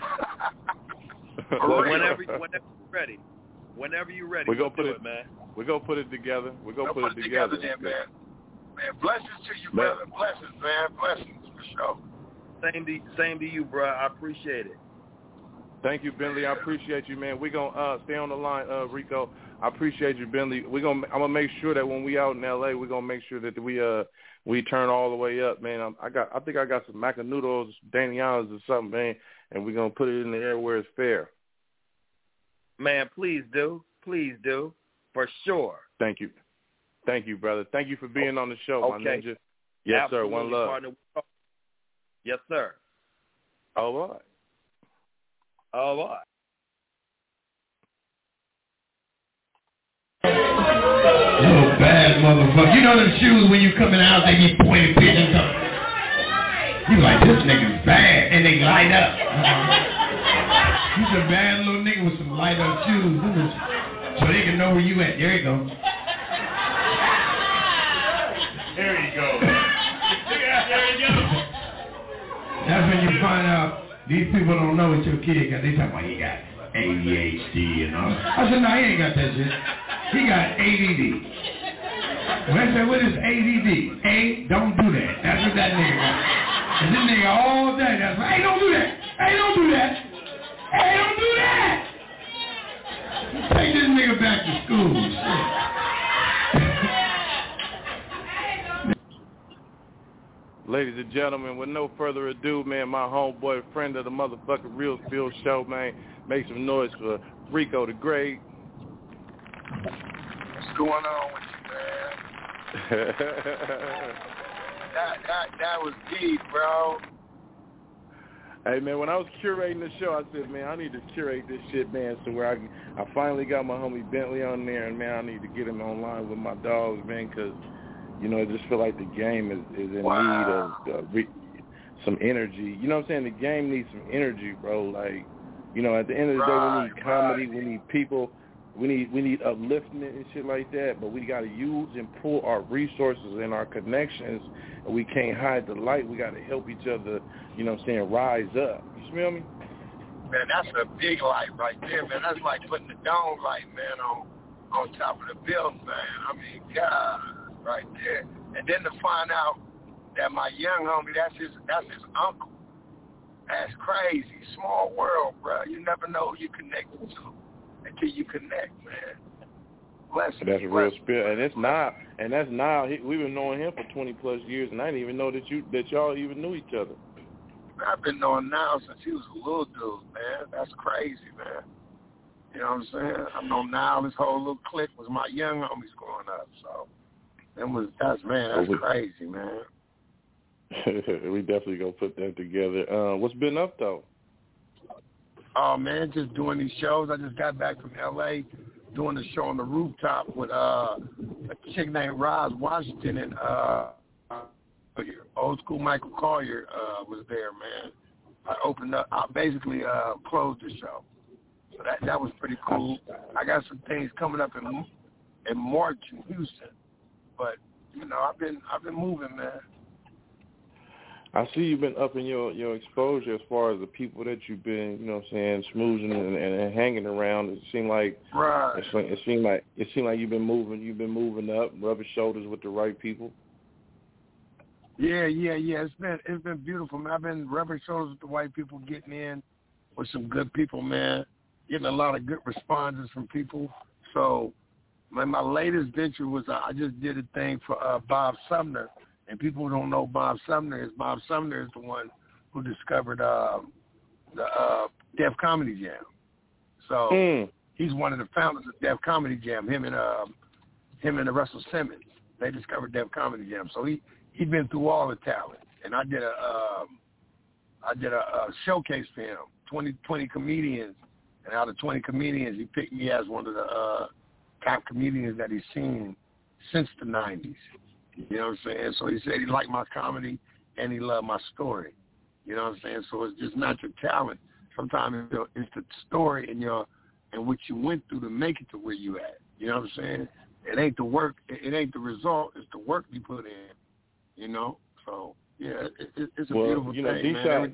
Whenever you're ready. Whenever you're ready, we're gonna put it, man. We're gonna put it together. We're gonna put it together, then, man. Man, blessings to you, brother. Blessings, man. Blessings for sure. Same to you, bro. I appreciate it. Thank you, Bentley. I appreciate you, man. We're gonna stay on the line, Rico. I appreciate you, Bentley. I'm gonna make sure that when we out in LA, we're gonna make sure that we turn all the way up, man. I think I got some macanudos, Danianas or something, man, and we're gonna put it in the air where it's fair. Man, please do, for sure. Thank you, brother. Thank you for being on the show, my ninja. Yes, absolutely, sir. One love. Partner. Yes, sir. All right. You a bad motherfucker. You know them shoes when you coming out, they be pointing pigeons up. You like, this nigga's bad, and they light up. He's a bad little nigga with some light up shoes. So they can know where you at. There you go. There you go. That's when you find out these people don't know what your kid got. They talking about he got ADHD and all. I said, no, he ain't got that shit. He got ADD. When I said, what is ADD? A, don't do that. That's what that nigga got. And this nigga all day, that's like, hey, don't do that. Hey, don't do that. Hey, don't do that. Take this nigga back to school. Shit. Ladies and gentlemen, with no further ado, man, my homeboy, friend of the motherfucking Real Spill Show, man, make some noise for Rico the Great. What's going on with you, man? that was deep, bro. Hey, man, when I was curating the show, I said, man, I need to curate this shit, man, so where I finally got my homie Bentley on there, and, man, I need to get him online with my dogs, man, because, you know, I just feel like the game is in need of some energy. You know what I'm saying? The game needs some energy, bro. Like, you know, at the end of the day, we need comedy, we need people, we need upliftment and shit like that, but we got to use and pull our resources and our connections, and we can't hide the light. We got to help each other, you know what I'm saying, rise up. You smell me? Man, that's a big light right there, man. That's like putting the dome light, man, on top of the building, man. I mean, God. Right there, and then to find out that my young homie, that's his uncle. That's crazy. Small world, bro. You never know who you connected to until you connect, man. Blessing. That's a real spirit, and that's now. We've been knowing him for 20 plus years, and I didn't even know that y'all even knew each other. I've been knowing now since he was a little dude, man. That's crazy, man. You know what I'm saying? I know now this whole little clique was my young homies growing up, so. That's crazy, man. We definitely gonna put that together. What's been up though? Oh man, just doing these shows. I just got back from LA doing a show on the rooftop with a chick named Roz Washington and old school Michael Collier was there, man. I basically closed the show. So that was pretty cool. I got some things coming up in March in Houston. But, you know, I've been moving, man. I see you've been upping your exposure as far as the people that you've been, you know what I'm saying, smoozing and hanging around. It seemed like it seemed like you've been moving up, rubbing shoulders with the right people. Yeah. It's been beautiful, man. I've been rubbing shoulders with the white people, getting in with some good people, man. Getting a lot of good responses from people. So my latest venture was I just did a thing for Bob Sumner, and people who don't know Bob Sumner is the one who discovered the Def Comedy Jam. So he's one of the founders of Def Comedy Jam. Him and Russell Simmons, they discovered Def Comedy Jam. So he'd been through all the talent, and I did a showcase for him, 20 comedians, and out of 20 comedians, he picked me as one of the top comedians that he's seen since the 90s. You know what I'm saying? So he said he liked my comedy and he loved my story. You know what I'm saying? So it's just not your talent. Sometimes it's the story and what you went through to make it to where you at. You know what I'm saying? It ain't the work. It ain't the result. It's the work you put in. You know? So, yeah, it's a beautiful thing, man.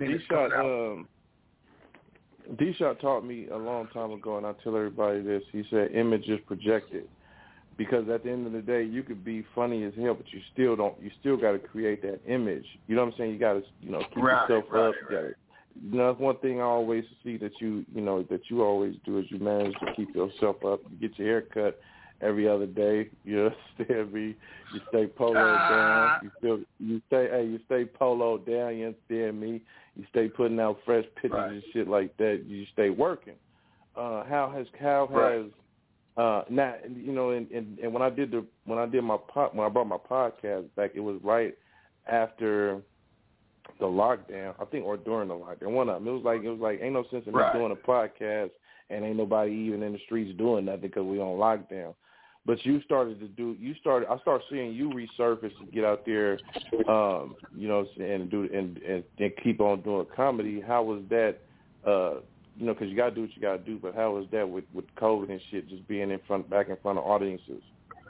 D-Shot taught me a long time ago, and I tell everybody this. He said, image is projected. Because at the end of the day, you could be funny as hell, but you still got to create that image. You know what I'm saying? You got to, keep yourself up. That's one thing I always see that you always do is you manage to keep yourself up. You get your hair cut every other day. You stay poloed down. You stay poloed down. You understand me? You stay putting out fresh pictures and shit like that. You stay working. How has now, and when I brought my podcast back, it was right after the lockdown, I think, or during the lockdown. One of them. It was like ain't no sense in me doing a podcast and ain't nobody even in the streets doing nothing because we on lockdown. But I started seeing you resurface and get out there, and keep on doing comedy. How was that? Because you got to do what you got to do, but how was that with COVID and shit, just being back in front of audiences?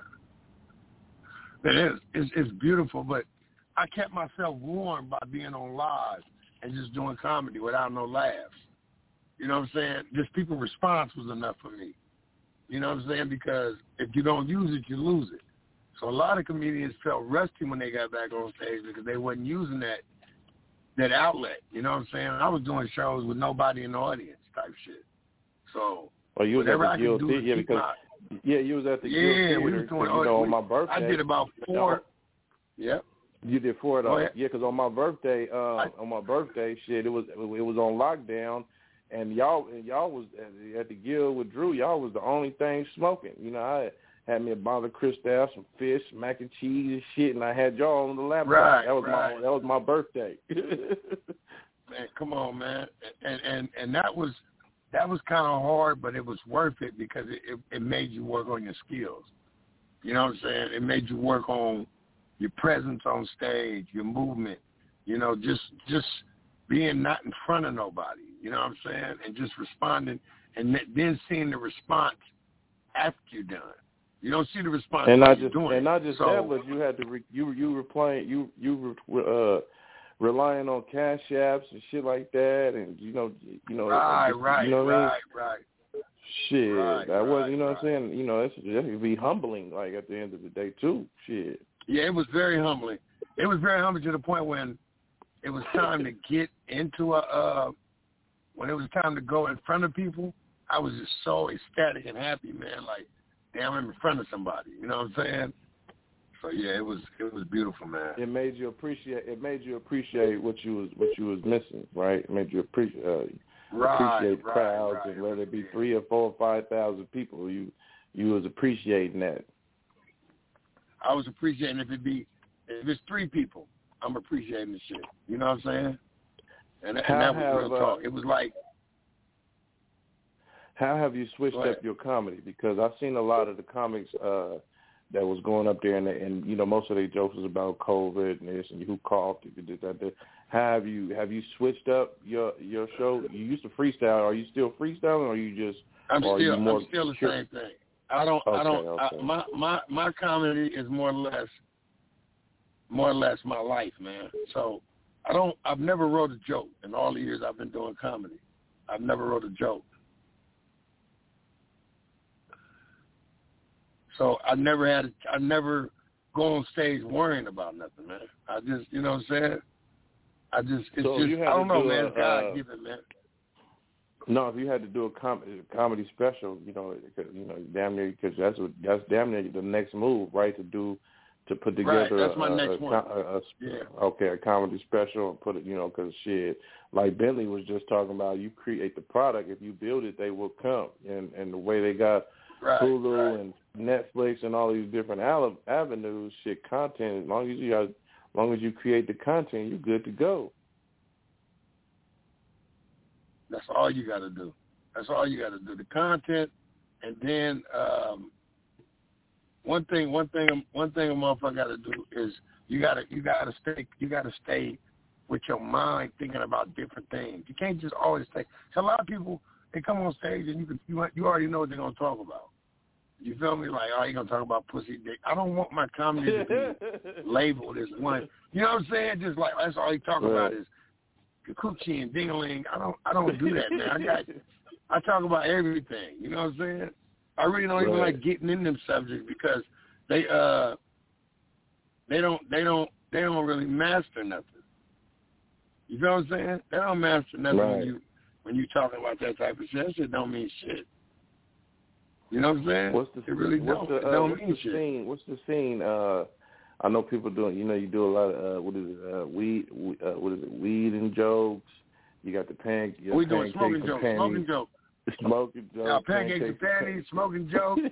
It's beautiful, but I kept myself warm by being on live and just doing comedy without no laughs. You know what I'm saying? Just people's response was enough for me. You know what I'm saying? Because if you don't use it, you lose it. So a lot of comedians felt rusty when they got back on stage because they wasn't using that outlet. You know what I'm saying? I was doing shows with nobody in the audience type shit. So you was at the Guild Theater, you was at the Guild Theater. We was doing, on my birthday. I did about 4. Yep. You did 4 though. Yeah, because on my birthday, shit, it was on lockdown, and y'all was at the Guild with Drew. Y'all was the only thing smoking. I had me a bottle of Cristal, some fish, mac and cheese and shit, and I had y'all on the laptop. That was my birthday. Man, come on, man, and that was kind of hard, but it was worth it because it made you work on your skills. You know what I'm saying? It made you work on your presence on stage, your movement, just being not in front of nobody, you know what I'm saying, and just responding, and then seeing the response after you're done. You don't see the response and while not you're just doing and not just so, that, but you had to you were playing you were relying on cash apps and shit like that, and right. Shit, that was what I'm saying. That could be humbling, like at the end of the day too. Shit. Yeah, it was very humbling. It was very humbling to the point when it was time to get into when it was time to go in front of people, I was just so ecstatic and happy, man. Like, damn, I'm in front of somebody. You know what I'm saying? So yeah, it was beautiful, man. It made you appreciate what you was missing, right? It made you appreciate crowds, and whether it be 3 or 4 or 5,000 people, you was appreciating that. I was appreciating if it's 3 people, I'm appreciating the shit. You know what I'm saying? And that was real talk. It was like. How have you switched up your comedy? Because I've seen a lot of the comics that was going up there, and most of their jokes was about COVID and this, and who coughed, you did that. Have you switched up your show? You used to freestyle. Are you still freestyling, or are you just? I'm still the same thing. My comedy is more or less my life, man. So I've never wrote a joke in all the years I've been doing comedy. I've never wrote a joke. So I never go on stage worrying about nothing, man. I just, you know what I'm saying? I don't know, man. It's God given, man. No, if you had to do a comedy special, damn near, because that's damn near the next move, right? To put together that's my next one. A comedy special and put it, because shit, like Bentley was just talking about, you create the product. If you build it, they will come. And the way they got Hulu and Netflix and all these different avenues, content. As long as you create the content, you're good to go. That's all you got to do. The content, and then one thing a motherfucker got to do is you gotta stay with your mind thinking about different things. You can't just always think. So a lot of people, they come on stage and you already know what they're gonna talk about. You feel me? Like, oh, you gonna talk about pussy dick. I don't want my comedy to be labeled as one. You know what I'm saying? Just like that's all he talk about is coochie and ding-a-ling. I don't do that, man. I talk about everything. You know what I'm saying? I really don't even like getting in them subjects because they don't really master nothing. You feel what I'm saying? They don't master nothing when you talking about that type of shit. That shit don't mean shit. You know what I'm saying? It really don't mean shit. What's the scene? I know people doing. You know, you do a lot of weed. What is it? Weed and jokes. You got the we doing smoking jokes. Smoking jokes. Smoking jokes. Now, pancakes and panties, smoking jokes.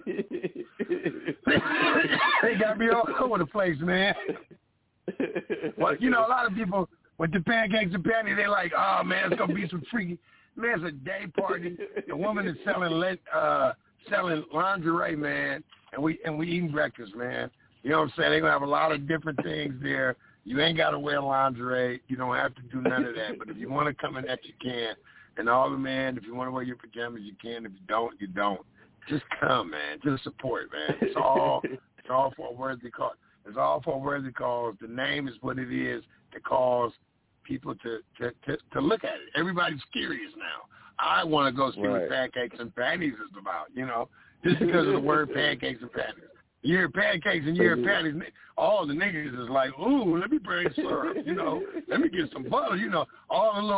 They got me all over the place, man. Well, you know, a lot of people with the pancakes and panties, they like, oh man, it's gonna be some freaky. Man, it's a day party. The woman is selling lingerie, man, and we eating breakfast, man. You know what I'm saying? They're gonna have a lot of different things there. You ain't gotta wear lingerie. You don't have to do none of that. But if you want to come in that, you can. And all the men, if you want to wear your pajamas, you can. If you don't, you don't. Just come, man. Just support, man. It's all for a worthy cause. It's all for a worthy cause. The name is what it is to cause people to look at it. Everybody's curious now. I want to go see what pancakes and panties is about, you know, just because of the word pancakes and panties. You hear pancakes and you hear panties, all the niggas is like, ooh, let me bring syrup, you know, let me get some butter, you know, all the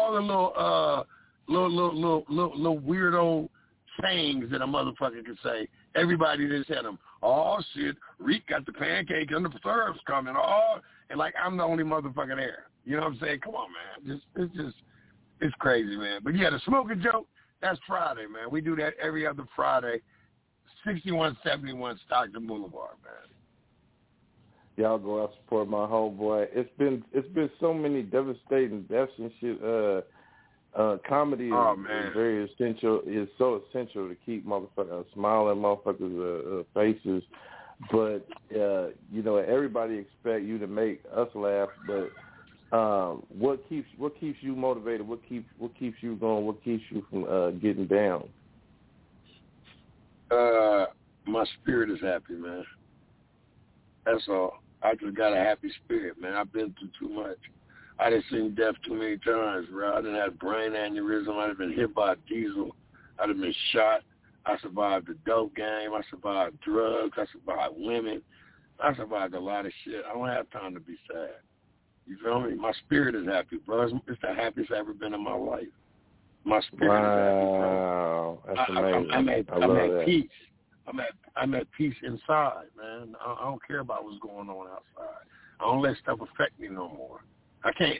little weirdo sayings that a motherfucker can say. Everybody just had them. Oh shit, Reek got the pancake and the syrup's coming. Oh, and like I'm the only motherfucker there. You know what I'm saying? Come on, man. It's crazy, man. But yeah, the smoking joke, that's Friday, man. We do that every other Friday. 6171 Stockton Boulevard, man. Y'all go out support my homeboy. It's been so many devastating deaths and shit. Comedy is very essential. It's so essential to keep motherfuckers smiling motherfuckers' faces. But you know, everybody expect you to make us laugh. But what keeps you motivated? What keeps you going? What keeps you from getting down? My spirit is happy, man. That's all. I just got a happy spirit, man. I've been through too much. I done seen death too many times, bro. I done had brain aneurysm. I done been hit by a diesel. I done been shot. I survived the dope game. I survived drugs. I survived women. I survived a lot of shit. I don't have time to be sad. You feel me? My spirit is happy, bro. It's the happiest I've ever been in my life. My spirit is happy, bro. That's amazing. I'm at peace. I'm at peace inside, man. I don't care about what's going on outside. I don't let stuff affect me no more. I can't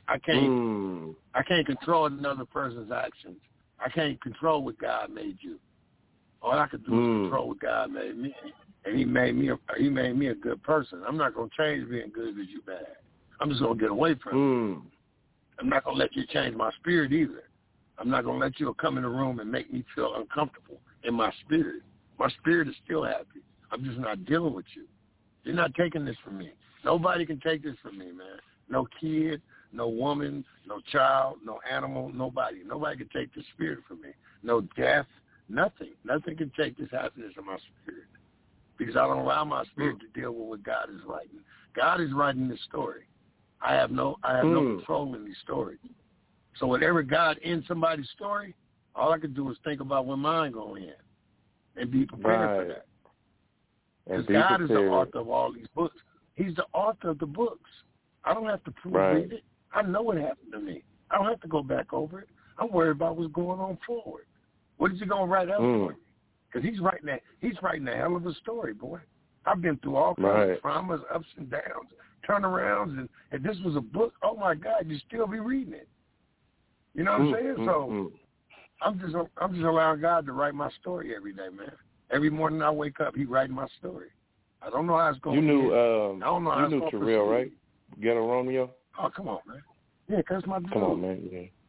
control another person's actions. I can't control what God made you. All I can do is control what God made me, and He made me a good person. I'm not gonna change being good because you bad. I'm just gonna get away from it. I'm not gonna let you change my spirit either. I'm not gonna let you come in the room and make me feel uncomfortable in my spirit. My spirit is still happy. I'm just not dealing with you. You're not taking this from me. Nobody can take this from me, man. No kid, no woman, no child, no animal, nobody. Nobody can take this spirit from me. No death, nothing. Nothing can take this happiness in my spirit because I don't allow my spirit to deal with what God is writing. God is writing this story. I have no control in these stories. So whatever God ends somebody's story, all I can do is think about when mine go in and be prepared for that. Because God is the author of all these books. He's the author of the books. I don't have to proofread it. I know what happened to me. I don't have to go back over it. I'm worried about what's going on forward. What is he going to write out for me? Because he's writing a hell of a story, boy. I've been through all kinds of traumas, ups and downs, turnarounds, and if this was a book, oh my God, you'd still be reading it. You know what I'm saying? So I'm just allowing God to write my story every day, man. Every morning I wake up, He writing my story. I don't know how it's going. I don't know how it's going. You knew Terrell, right? Ghetto Romeo. Oh, come on, man. Yeah, that's my dude. Come on, man.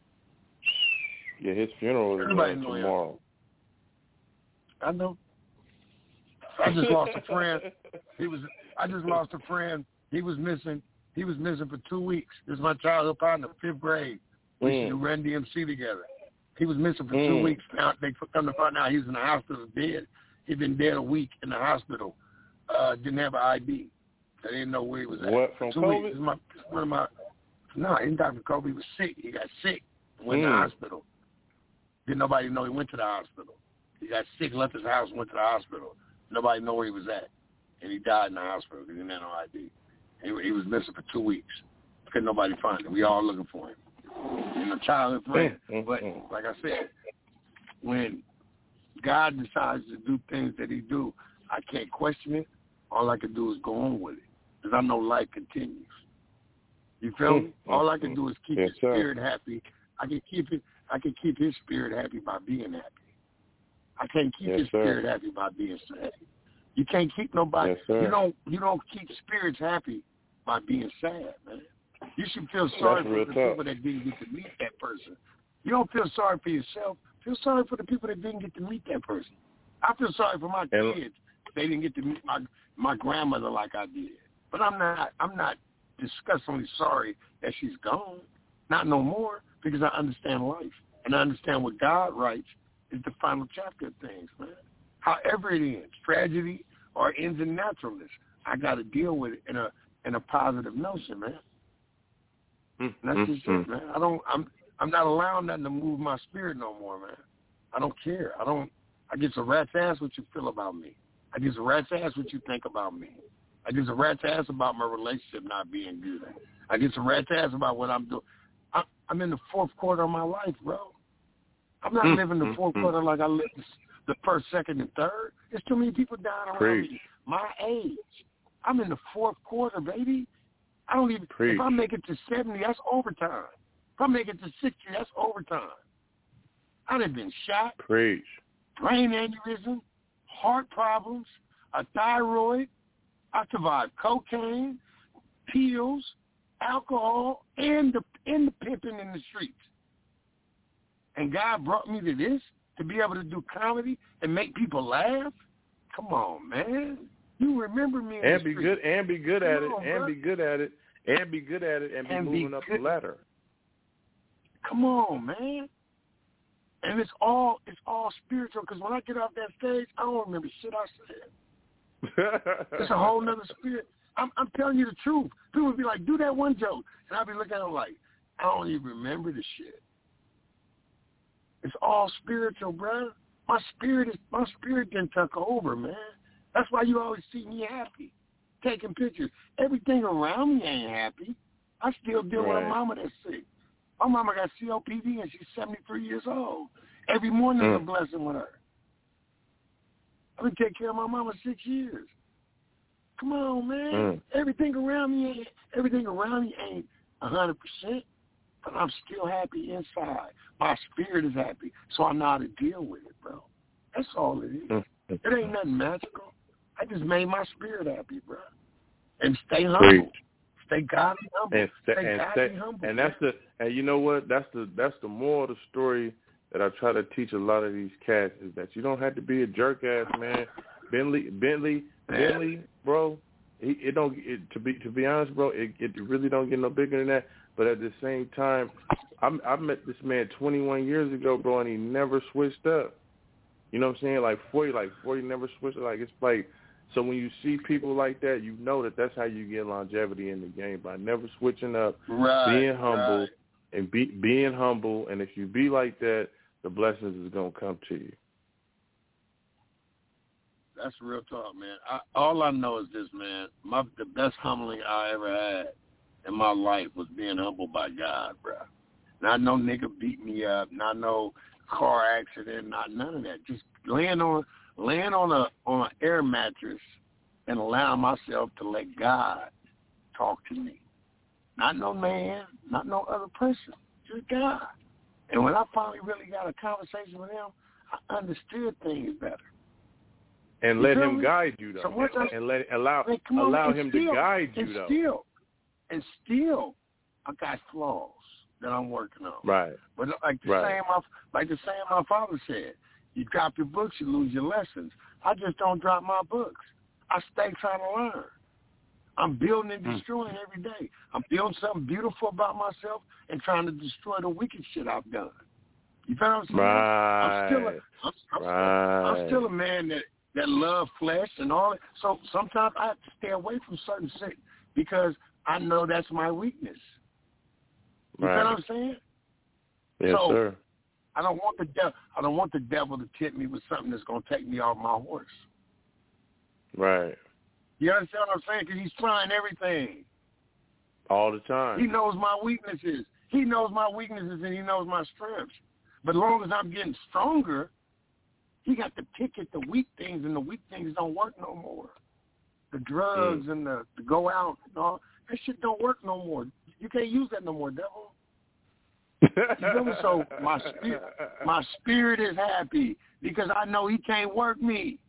Yeah, his funeral is tomorrow. I know. I just lost a friend. I just lost a friend. He was missing for 2 weeks. This is my childhood partner, 5th grade. We used to do Run DMC together. He was missing for 2 weeks. Now they come to find out he was in the hospital dead. He'd been dead a week in the hospital. Didn't have an ID. They didn't know where he was at. What, from 2 COVID? weeks. No, he didn't die from COVID. He was sick. He got sick. Went to the hospital. Didn't nobody know he went to the hospital. He got sick, left his house, went to the hospital. Nobody know where he was at. And he died in the hospital because he didn't have no ID. He was missing for 2 weeks. Couldn't nobody find him. We all looking for him. And a childhood friend. But like I said, when God decides to do things that he do, I can't question it. All I can do is go on with it because I know life continues. You feel me? All I can do is keep his spirit happy. I can keep his spirit happy by being happy. I can't keep his spirit happy by being sad. You can't keep nobody. You don't keep spirits happy by being sad, man. You should feel sorry for the people that didn't get to meet that person. You don't feel sorry for yourself. Feel sorry for the people that didn't get to meet that person. I feel sorry for my kids. They didn't get to meet my grandmother like I did. But I'm not disgustingly sorry that she's gone. Not no more, because I understand life. And I understand what God writes is the final chapter of things, man. However it ends, tragedy or ends in naturalness, I got to deal with it in a positive notion, man. And that's just it, man. I'm not allowing nothing to move my spirit no more, man. I don't care. I get a rat's ass what you feel about me. I get a rat's ass what you think about me. I get a rat's ass about my relationship not being good. I get a rat's ass about what I'm doing. I'm in the fourth quarter of my life, bro. I'm not living the fourth quarter like I lived the first, second, and third. There's too many people dying around me my age. I'm in the fourth quarter, baby. I don't even. If I make it to 70, that's overtime. If I make it to 60, that's overtime. I done been shot. Brain aneurysm, heart problems, a thyroid. I survived cocaine, pills, alcohol, and the pimping in the streets. And God brought me to this, to be able to do comedy and make people laugh. Come on, man. You remember me and be good at it, and be good at it, and be good at it, and be moving up the ladder. Come on, man. And it's all spiritual, because when I get off that stage, I don't remember shit I said. It's a whole nother spirit. I'm telling you the truth. People would be like, do that one joke. And I'll be looking at them like, I don't even remember the shit. It's all spiritual, bro. My spirit didn't tuck over, man. That's why you always see me happy, taking pictures. Everything around me ain't happy. I still deal with a mama that's sick. My mama got COPD and she's 73 years old. Every morning is a blessing with her. I've been taking care of my mama 6 years. Come on, man. Everything around me ain't 100%, but I'm still happy inside. My spirit is happy, so I know how to deal with it, bro. That's all it is. It ain't nothing magical. I just made my spirit happy, bro. And stay humble. Stay godly humble. Stay humble. And and you know what? That's the moral of the story that I try to teach a lot of these cats, is that you don't have to be a jerk ass, man. Bentley, bro. To be honest, bro, it really don't get no bigger than that. But at the same time, I met this man 21 years ago, bro, and he never switched up. You know what I'm saying? Like 40 never switched up. Like, it's like, so when you see people like that, you know that that's how you get longevity in the game, by never switching up, being humble, and being humble. And if you be like that, the blessings is gonna come to you. That's real talk, man. All I know is this, man. The best humbling I ever had in my life was being humbled by God, bro. Not no nigga beat me up, not no car accident, not none of that. Just laying on an air mattress and allowing myself to let God talk to me. Not no man, not no other person, just God. And when I finally really got a conversation with him, I understood things better. And let him guide you, though. Allow him to guide you, though. And still, I got flaws that I'm working on. Right. But like the saying my father said, you drop your books, you lose your lessons. I just don't drop my books. I stay trying to learn. I'm building and destroying every day. I'm building something beautiful about myself and trying to destroy the wicked shit I've done. You feel what I'm saying? Right. I'm still a man that love flesh and all that. So sometimes I have to stay away from certain shit because I know that's my weakness. You know what I'm saying? Yes, sir. I don't want the devil to tempt me with something that's going to take me off my horse. Right. You understand what I'm saying? Because he's trying everything. All the time. He knows my weaknesses. He knows my weaknesses and he knows my strengths. But as long as I'm getting stronger, he got to pick at the weak things, and the weak things don't work no more. The drugs and the go out and all, that shit don't work no more. You can't use that no more, devil. You feel me? So my spirit is happy because I know he can't work me.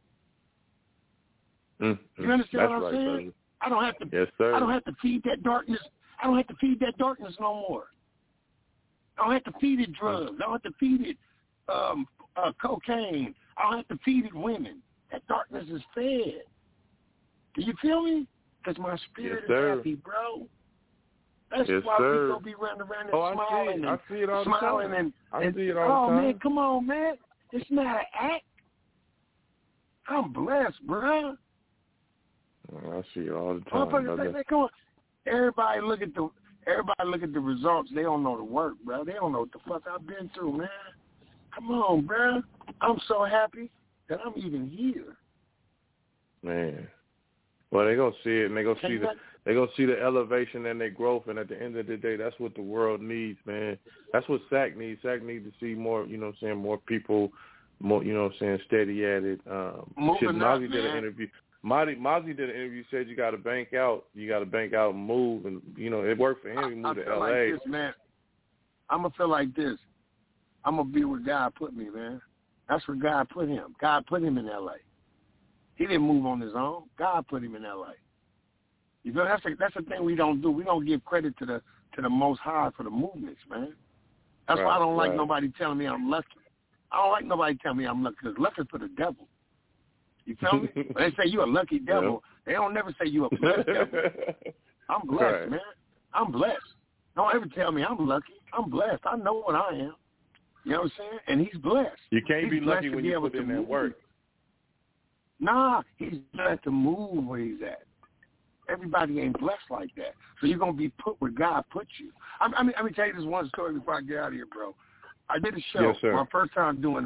You understand what I'm saying? Brother. I don't have to. Yes, sir. I don't have to feed that darkness. I don't have to feed that darkness no more. I don't have to feed it drugs. I don't have to feed it cocaine. I don't have to feed it women. That darkness is fed. Do you feel me? Because my spirit is happy, bro. That's why we go be running around and smiling. I see it all the time. I see it all the time. Oh, man, come on, man. It's not an act. I'm blessed, bro. I see it all the time. Come on. Everybody look at the results. They don't know the work, bro. They don't know what the fuck I've been through, man. Come on, bro. I'm so happy that I'm even here. Man. Well, they're gonna see it, and they're gonna see the elevation and their growth. And at the end of the day, that's what the world needs, man. That's what SAC needs. SAC needs to see more. You know what I'm saying? More people. More. You know what I'm saying? Steady at it. Mozzie did an interview. Mozzie did an interview. Said you got to bank out. You got to bank out and move. And you know it worked for him. He moved to L.A. Like this, man. I'm gonna feel like this. I'm gonna be where God put me, man. That's where God put him. God put him in L.A. He didn't move on his own. God put him in L.A. You know, that's the thing we don't do. We don't give credit to the Most High for the movements, man. That's why I don't like nobody telling me I'm lucky. I don't like nobody telling me I'm lucky because luck is for the devil. You feel me? When they say you're a lucky devil, they don't never say you're a blessed devil. I'm blessed, man. I'm blessed. Don't ever tell me I'm lucky. I'm blessed. I know what I am. You know what I'm saying? And he's blessed. You can't be lucky when you put in that work. Nah, he's blessed to move where he's at. Everybody ain't blessed like that. So you're going to be put where God put you. I mean, let me tell you this one story before I get out of here, bro. I did a show. Yes, sir. My first time doing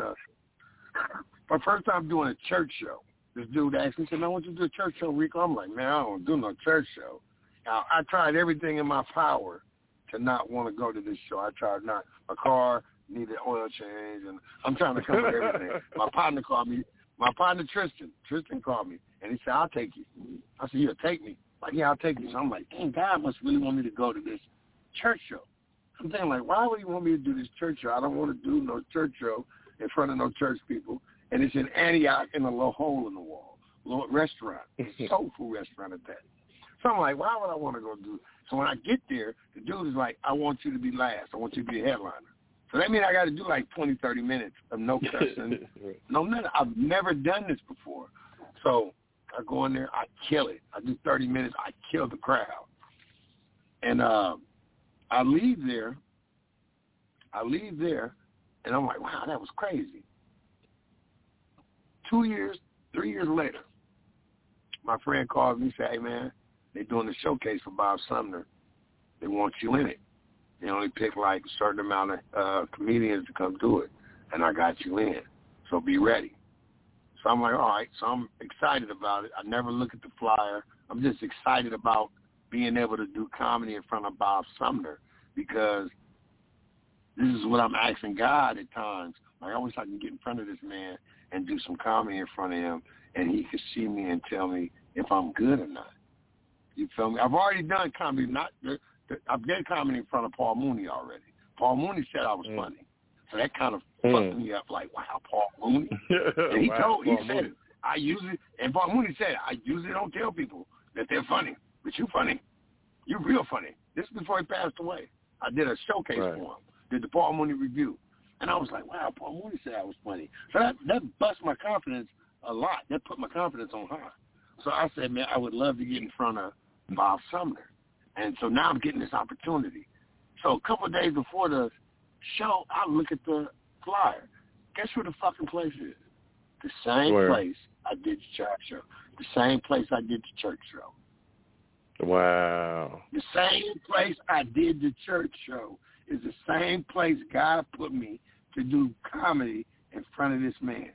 a church show. This dude asked me, he said, man, I want you to do a church show, Rico. I'm like, man, I don't do no church show. Now, I tried everything in my power to not want to go to this show. I tried not. My car needed oil change, and I'm trying to come with everything. My partner called me. My partner, Tristan called me, and he said, I'll take you. I said, you'll take me? Like, yeah, I'll take you. So I'm like, dang, God must really want me to go to this church show. I'm thinking, like, why would he want me to do this church show? I don't want to do no church show in front of no church people. And it's in Antioch in a little hole in the wall, little restaurant, soul food restaurant at that. So I'm like, why would I want to go do it? So when I get there, the dude is like, I want you to be last. I want you to be a headliner. So that means I got to do like 20, 30 minutes of no cussing. No, nothing. I've never done this before. So I go in there, I kill it. I do 30 minutes, I kill the crowd. And I leave there, and I'm like, wow, that was crazy. 3 years later, my friend calls me and says, hey, man, they're doing a showcase for Bob Sumner. They want you in it. They only pick like a certain amount of comedians to come do it, and I got you in. So be ready. So I'm like, all right. So I'm excited about it. I never look at the flyer. I'm just excited about being able to do comedy in front of Bob Sumner because this is what I'm asking God at times. Like, I wish I could get in front of this man and do some comedy in front of him, and he could see me and tell me if I'm good or not. You feel me? I've already done comedy. I've done comedy in front of Paul Mooney already. Paul Mooney said I was funny. So that kind of fucked me up, like, wow, Paul Mooney. And he said it. I usually, and Paul Mooney said, I usually don't tell people that they're funny, but you funny. You're real funny. This is before he passed away. I did a showcase for him, did the Paul Mooney review. And I was like, wow, Paul Mooney said I was funny. So that bust my confidence a lot. That put my confidence on high. So I said, man, I would love to get in front of Bob Sumner. And so now I'm getting this opportunity. So a couple of days before the show, I look at the flyer. Guess where the fucking place is? The same place I did the church show. The same place I did the church show. Wow. The same place I did the church show is the same place God put me to do comedy in front of this man.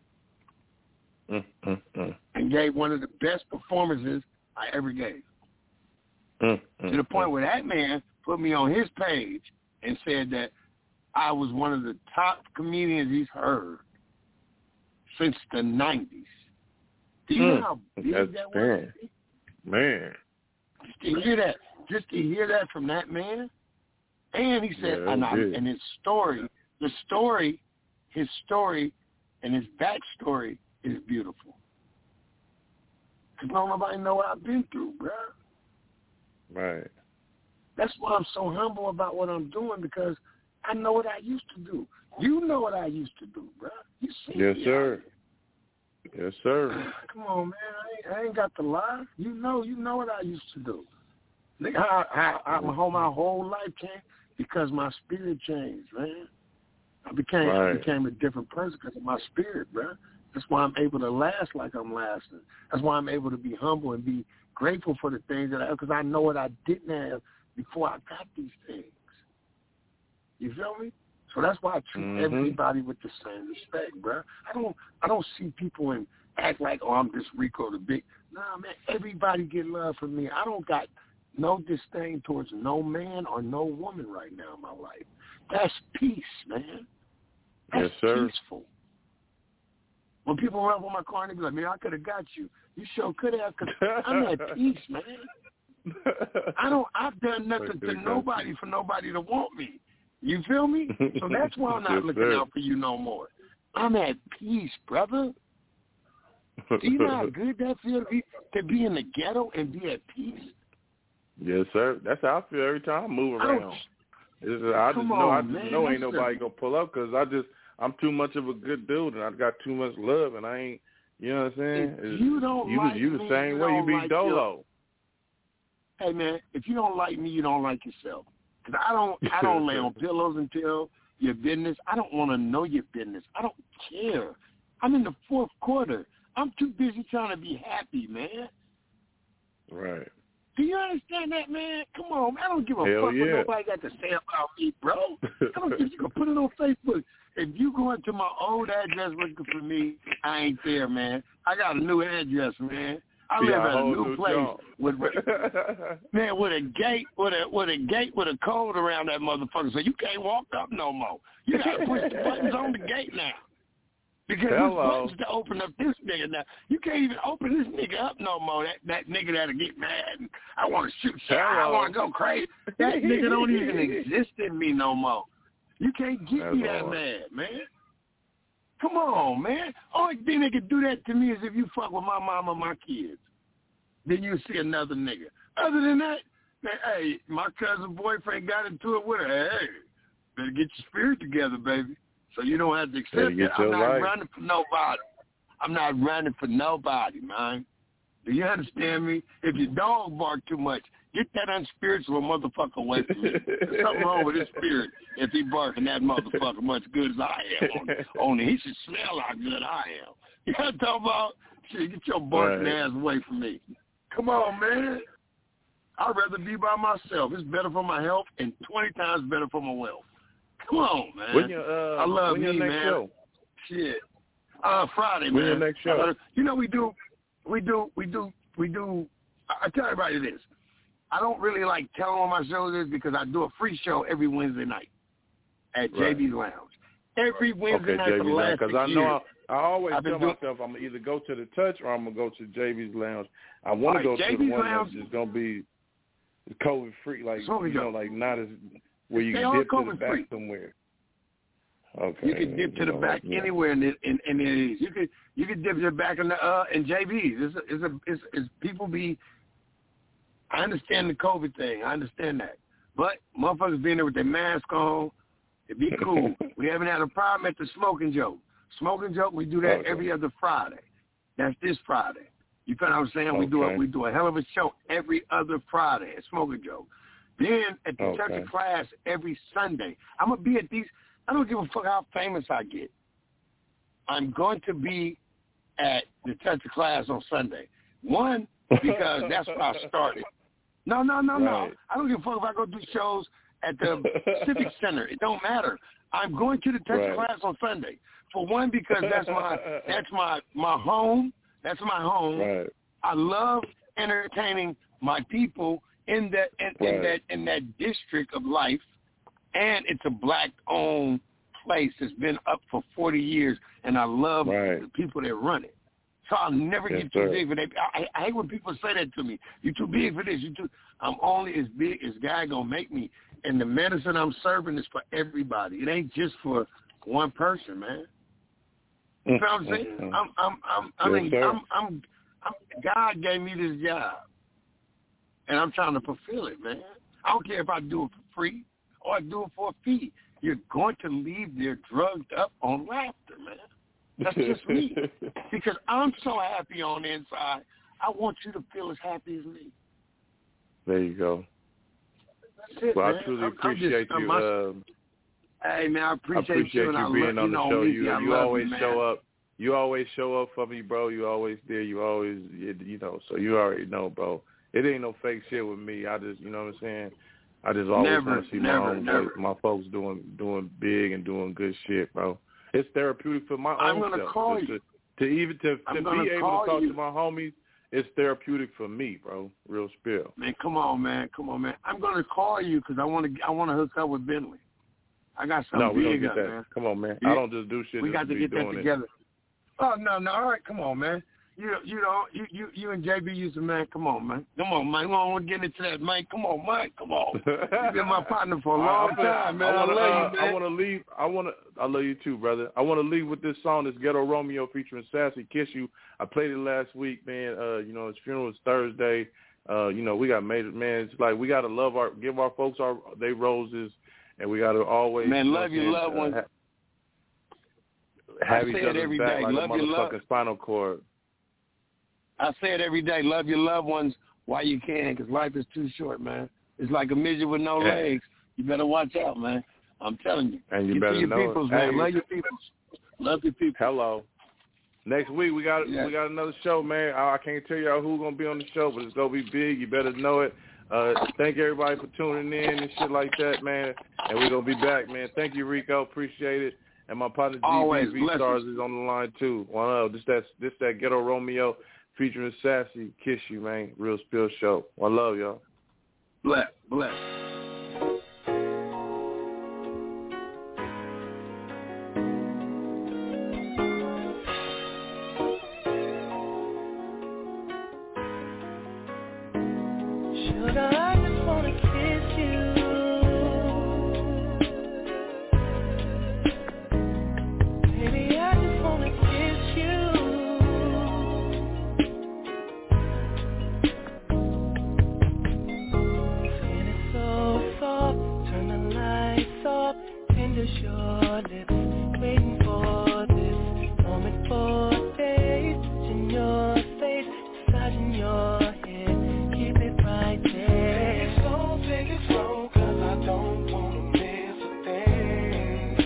And gave one of the best performances I ever gave. To the point where that man put me on his page and said that I was one of the top comedians he's heard since the 90s. Do you know how big that was? Man. Just to hear that from that man. And he said, and his story and his backstory is beautiful. Because nobody know what I've been through, bro. Right. That's why I'm so humble about what I'm doing, because I know what I used to do. You know what I used to do, bro. You see Yes, me sir. Yes, sir. Come on, man. I ain't got to lie. You know what I used to do. Nigga, how my whole life changed because my spirit changed, man. I became a different person because of my spirit, bro. That's why I'm able to last like I'm lasting. That's why I'm able to be humble and be grateful for the things that I have, because I know what I didn't have before I got these things. You feel me? So that's why I treat everybody with the same respect, bro. I don't see people and act like, oh, I'm just Rico the Big. Nah, man, everybody get love from me. I don't got no disdain towards no man or no woman right now in my life. That's peace, man. That's peaceful. When people run up on my car and they be like, man, I could have got you. You sure could have, because I'm at peace, man. I've done nothing to nobody for nobody to want me. You feel me? So that's why I'm not looking out for you no more. I'm at peace, brother. Do you know how good that feels to be in the ghetto and be at peace? Yes, sir. That's how I feel every time I move around. I just know ain't nobody gonna pull up because I'm too much of a good dude and I got too much love and I ain't. You know what I'm saying? If you don't like you the me, same you way. You don't be like dolo. Hey man, if you don't like me, you don't like yourself. Cause I don't lay on pillows and tell your business. I don't want to know your business. I don't care. I'm in the fourth quarter. I'm too busy trying to be happy, man. Right. Do you understand that, man? Come on, man. I don't give a fuck what nobody got to say about me, bro. I don't give. You can put it on Facebook. If you go into my old address looking for me, I ain't there, man. I got a new address, man. I live at a new place with a gate with a code around that motherfucker, so you can't walk up no more. You gotta push the buttons on the gate now. Because there's buttons to open up this nigga now. You can't even open this nigga up no more. That nigga that'll get mad and I want to shoot shit. I want to go crazy. That nigga don't even exist in me no more. You can't get me that mad, man. Come on, man. Only thing that can do that to me is if you fuck with my mom or my kids. Then you see another nigga. Other than that, man, hey, my cousin boyfriend got into it with her. Hey, better get your spirit together, baby. So you don't have to accept it. I'm not running for nobody. I'm not running for nobody, man. Do you understand me? If your dog bark too much, get that unspiritual motherfucker away from me. There's something wrong with his spirit if he barking that motherfucker much good as I am. Only he should smell how good I am. You know what I'm talking about? Shit, get your barking ass away from me. Come on, man. I'd rather be by myself. It's better for my health and 20 times better for my wealth. Come on, man. I love me, man. Show? Shit. Friday, man. When your next show? You know, we do. I tell everybody this. I don't really like telling on my shows is because I do a free show every Wednesday night at JB's Lounge. Every Wednesday night for the last 6 years. Because I always tell myself I'm going to either go to the Touch or I'm going to go to JB's Lounge. I want to go to the one that's just going to be COVID free, like, like not as where you can dip to the back somewhere. Okay. You can dip to the back anywhere in it is. You can dip to the back in JB's. It's people be. I understand the COVID thing. I understand that, but motherfuckers being there with their mask on, it'd be cool. We haven't had a problem at the Smoking Joke. Smoking Joke, we do that every other Friday. That's this Friday. You feel what I'm saying? We do a hell of a show every other Friday at Smoking Joke. Then at the Church of Class every Sunday. I'm going to be at these. I don't give a fuck how famous I get. I'm going to be at the Church of Class on Sunday. One, because that's where I started. No. I don't give a fuck if I go do shows at the Civic Center. It don't matter. I'm going to the Texas class on Sunday. For one, because that's my home. That's my home. Right. I love entertaining my people in that district of life, and it's a black-owned place that's been up for 40 years, and I love the people that run it. So I'll never get too big for that. I hate when people say that to me. You're too big for this. I'm only as big as God gonna make me. And the medicine I'm serving is for everybody. It ain't just for one person, man. You know what I'm saying? God gave me this job, and I'm trying to fulfill it, man. I don't care if I do it for free or I do it for a fee. You're going to leave there drugged up on laughter, man. That's just me. Because I'm so happy on the inside, I want you to feel as happy as me. There you go. That's it, well, man. I truly appreciate you. Hey, man, I appreciate you being on the show. You always you, show up. You always show up for me, bro. You always there. You always, so you already know, bro. It ain't no fake shit with me. I just, you know what I'm saying? I just always want to see my folks doing big and doing good shit, bro. It's therapeutic for my own self. I'm going to call you. To be able to talk to my homies, it's therapeutic for me, bro. Real spill. Man, come on, man. I'm going to call you because I want to hook up with Bentley. I got something big up, man. Come on, man. I don't just do shit. We got to get that together. Oh, no. All right, come on, man. You and JB used to, man. Come on, man. We don't want to get into that, man. Come on, man. Come on. You've been my partner for a long time, man. I love you, man. I want to leave. I love you too, brother. I want to leave with this song, this Ghetto Romeo featuring Sassy Kiss You. I played it last week, man. His funeral is Thursday. We got major, man. It's like we got to give our folks their roses, and we got to always, man, love your loved ones. Have each other's back like a motherfucking spinal cord. I say it every day. Love your loved ones while you can, because life is too short, man. It's like a midget with no legs. You better watch out, man. I'm telling you. And you Get better to your know peoples, it. man. Hey, love your peoples. Love your people. Hello. Next week we got another show, man. I can't tell y'all who's gonna be on the show, but it's gonna be big. You better know it. Thank everybody for tuning in and shit like that, man. And we're gonna be back, man. Thank you, Rico. Appreciate it. And my partner GB Stars is on the line too. Well, this that Ghetto Romeo featuring Sassy Kiss You, man. Real Spill Show. I love y'all. Bless. Sugar, I just wanna kiss you. Baby, I just wanna kiss you. Skin is so soft, turn the lights off, tender your lips, waiting for this moment for days, touching your face, massaging your head. Take it slow, cause I don't wanna miss a thing.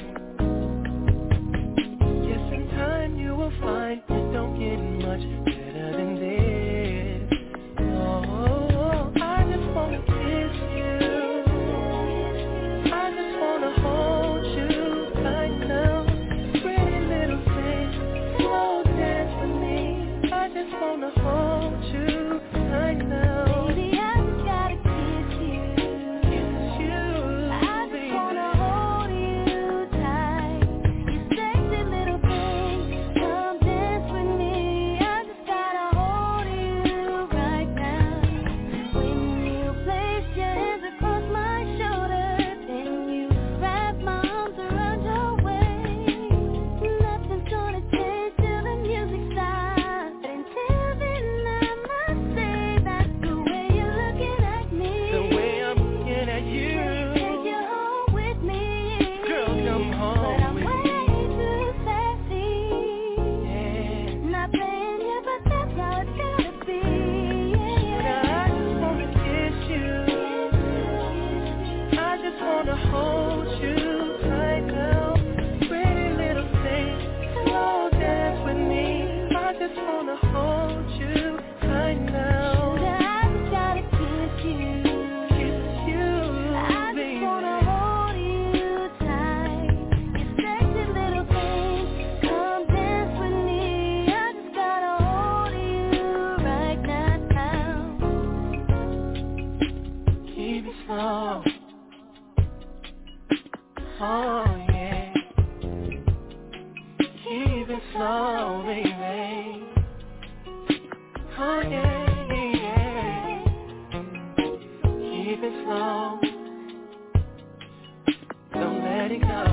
Yes, in time you will find it don't get much better than this. Oh, I just wanna kiss you. I just wanna hold you. Oh yeah, keep it slow, baby. Oh yeah, yeah, keep it slow. Don't let it go.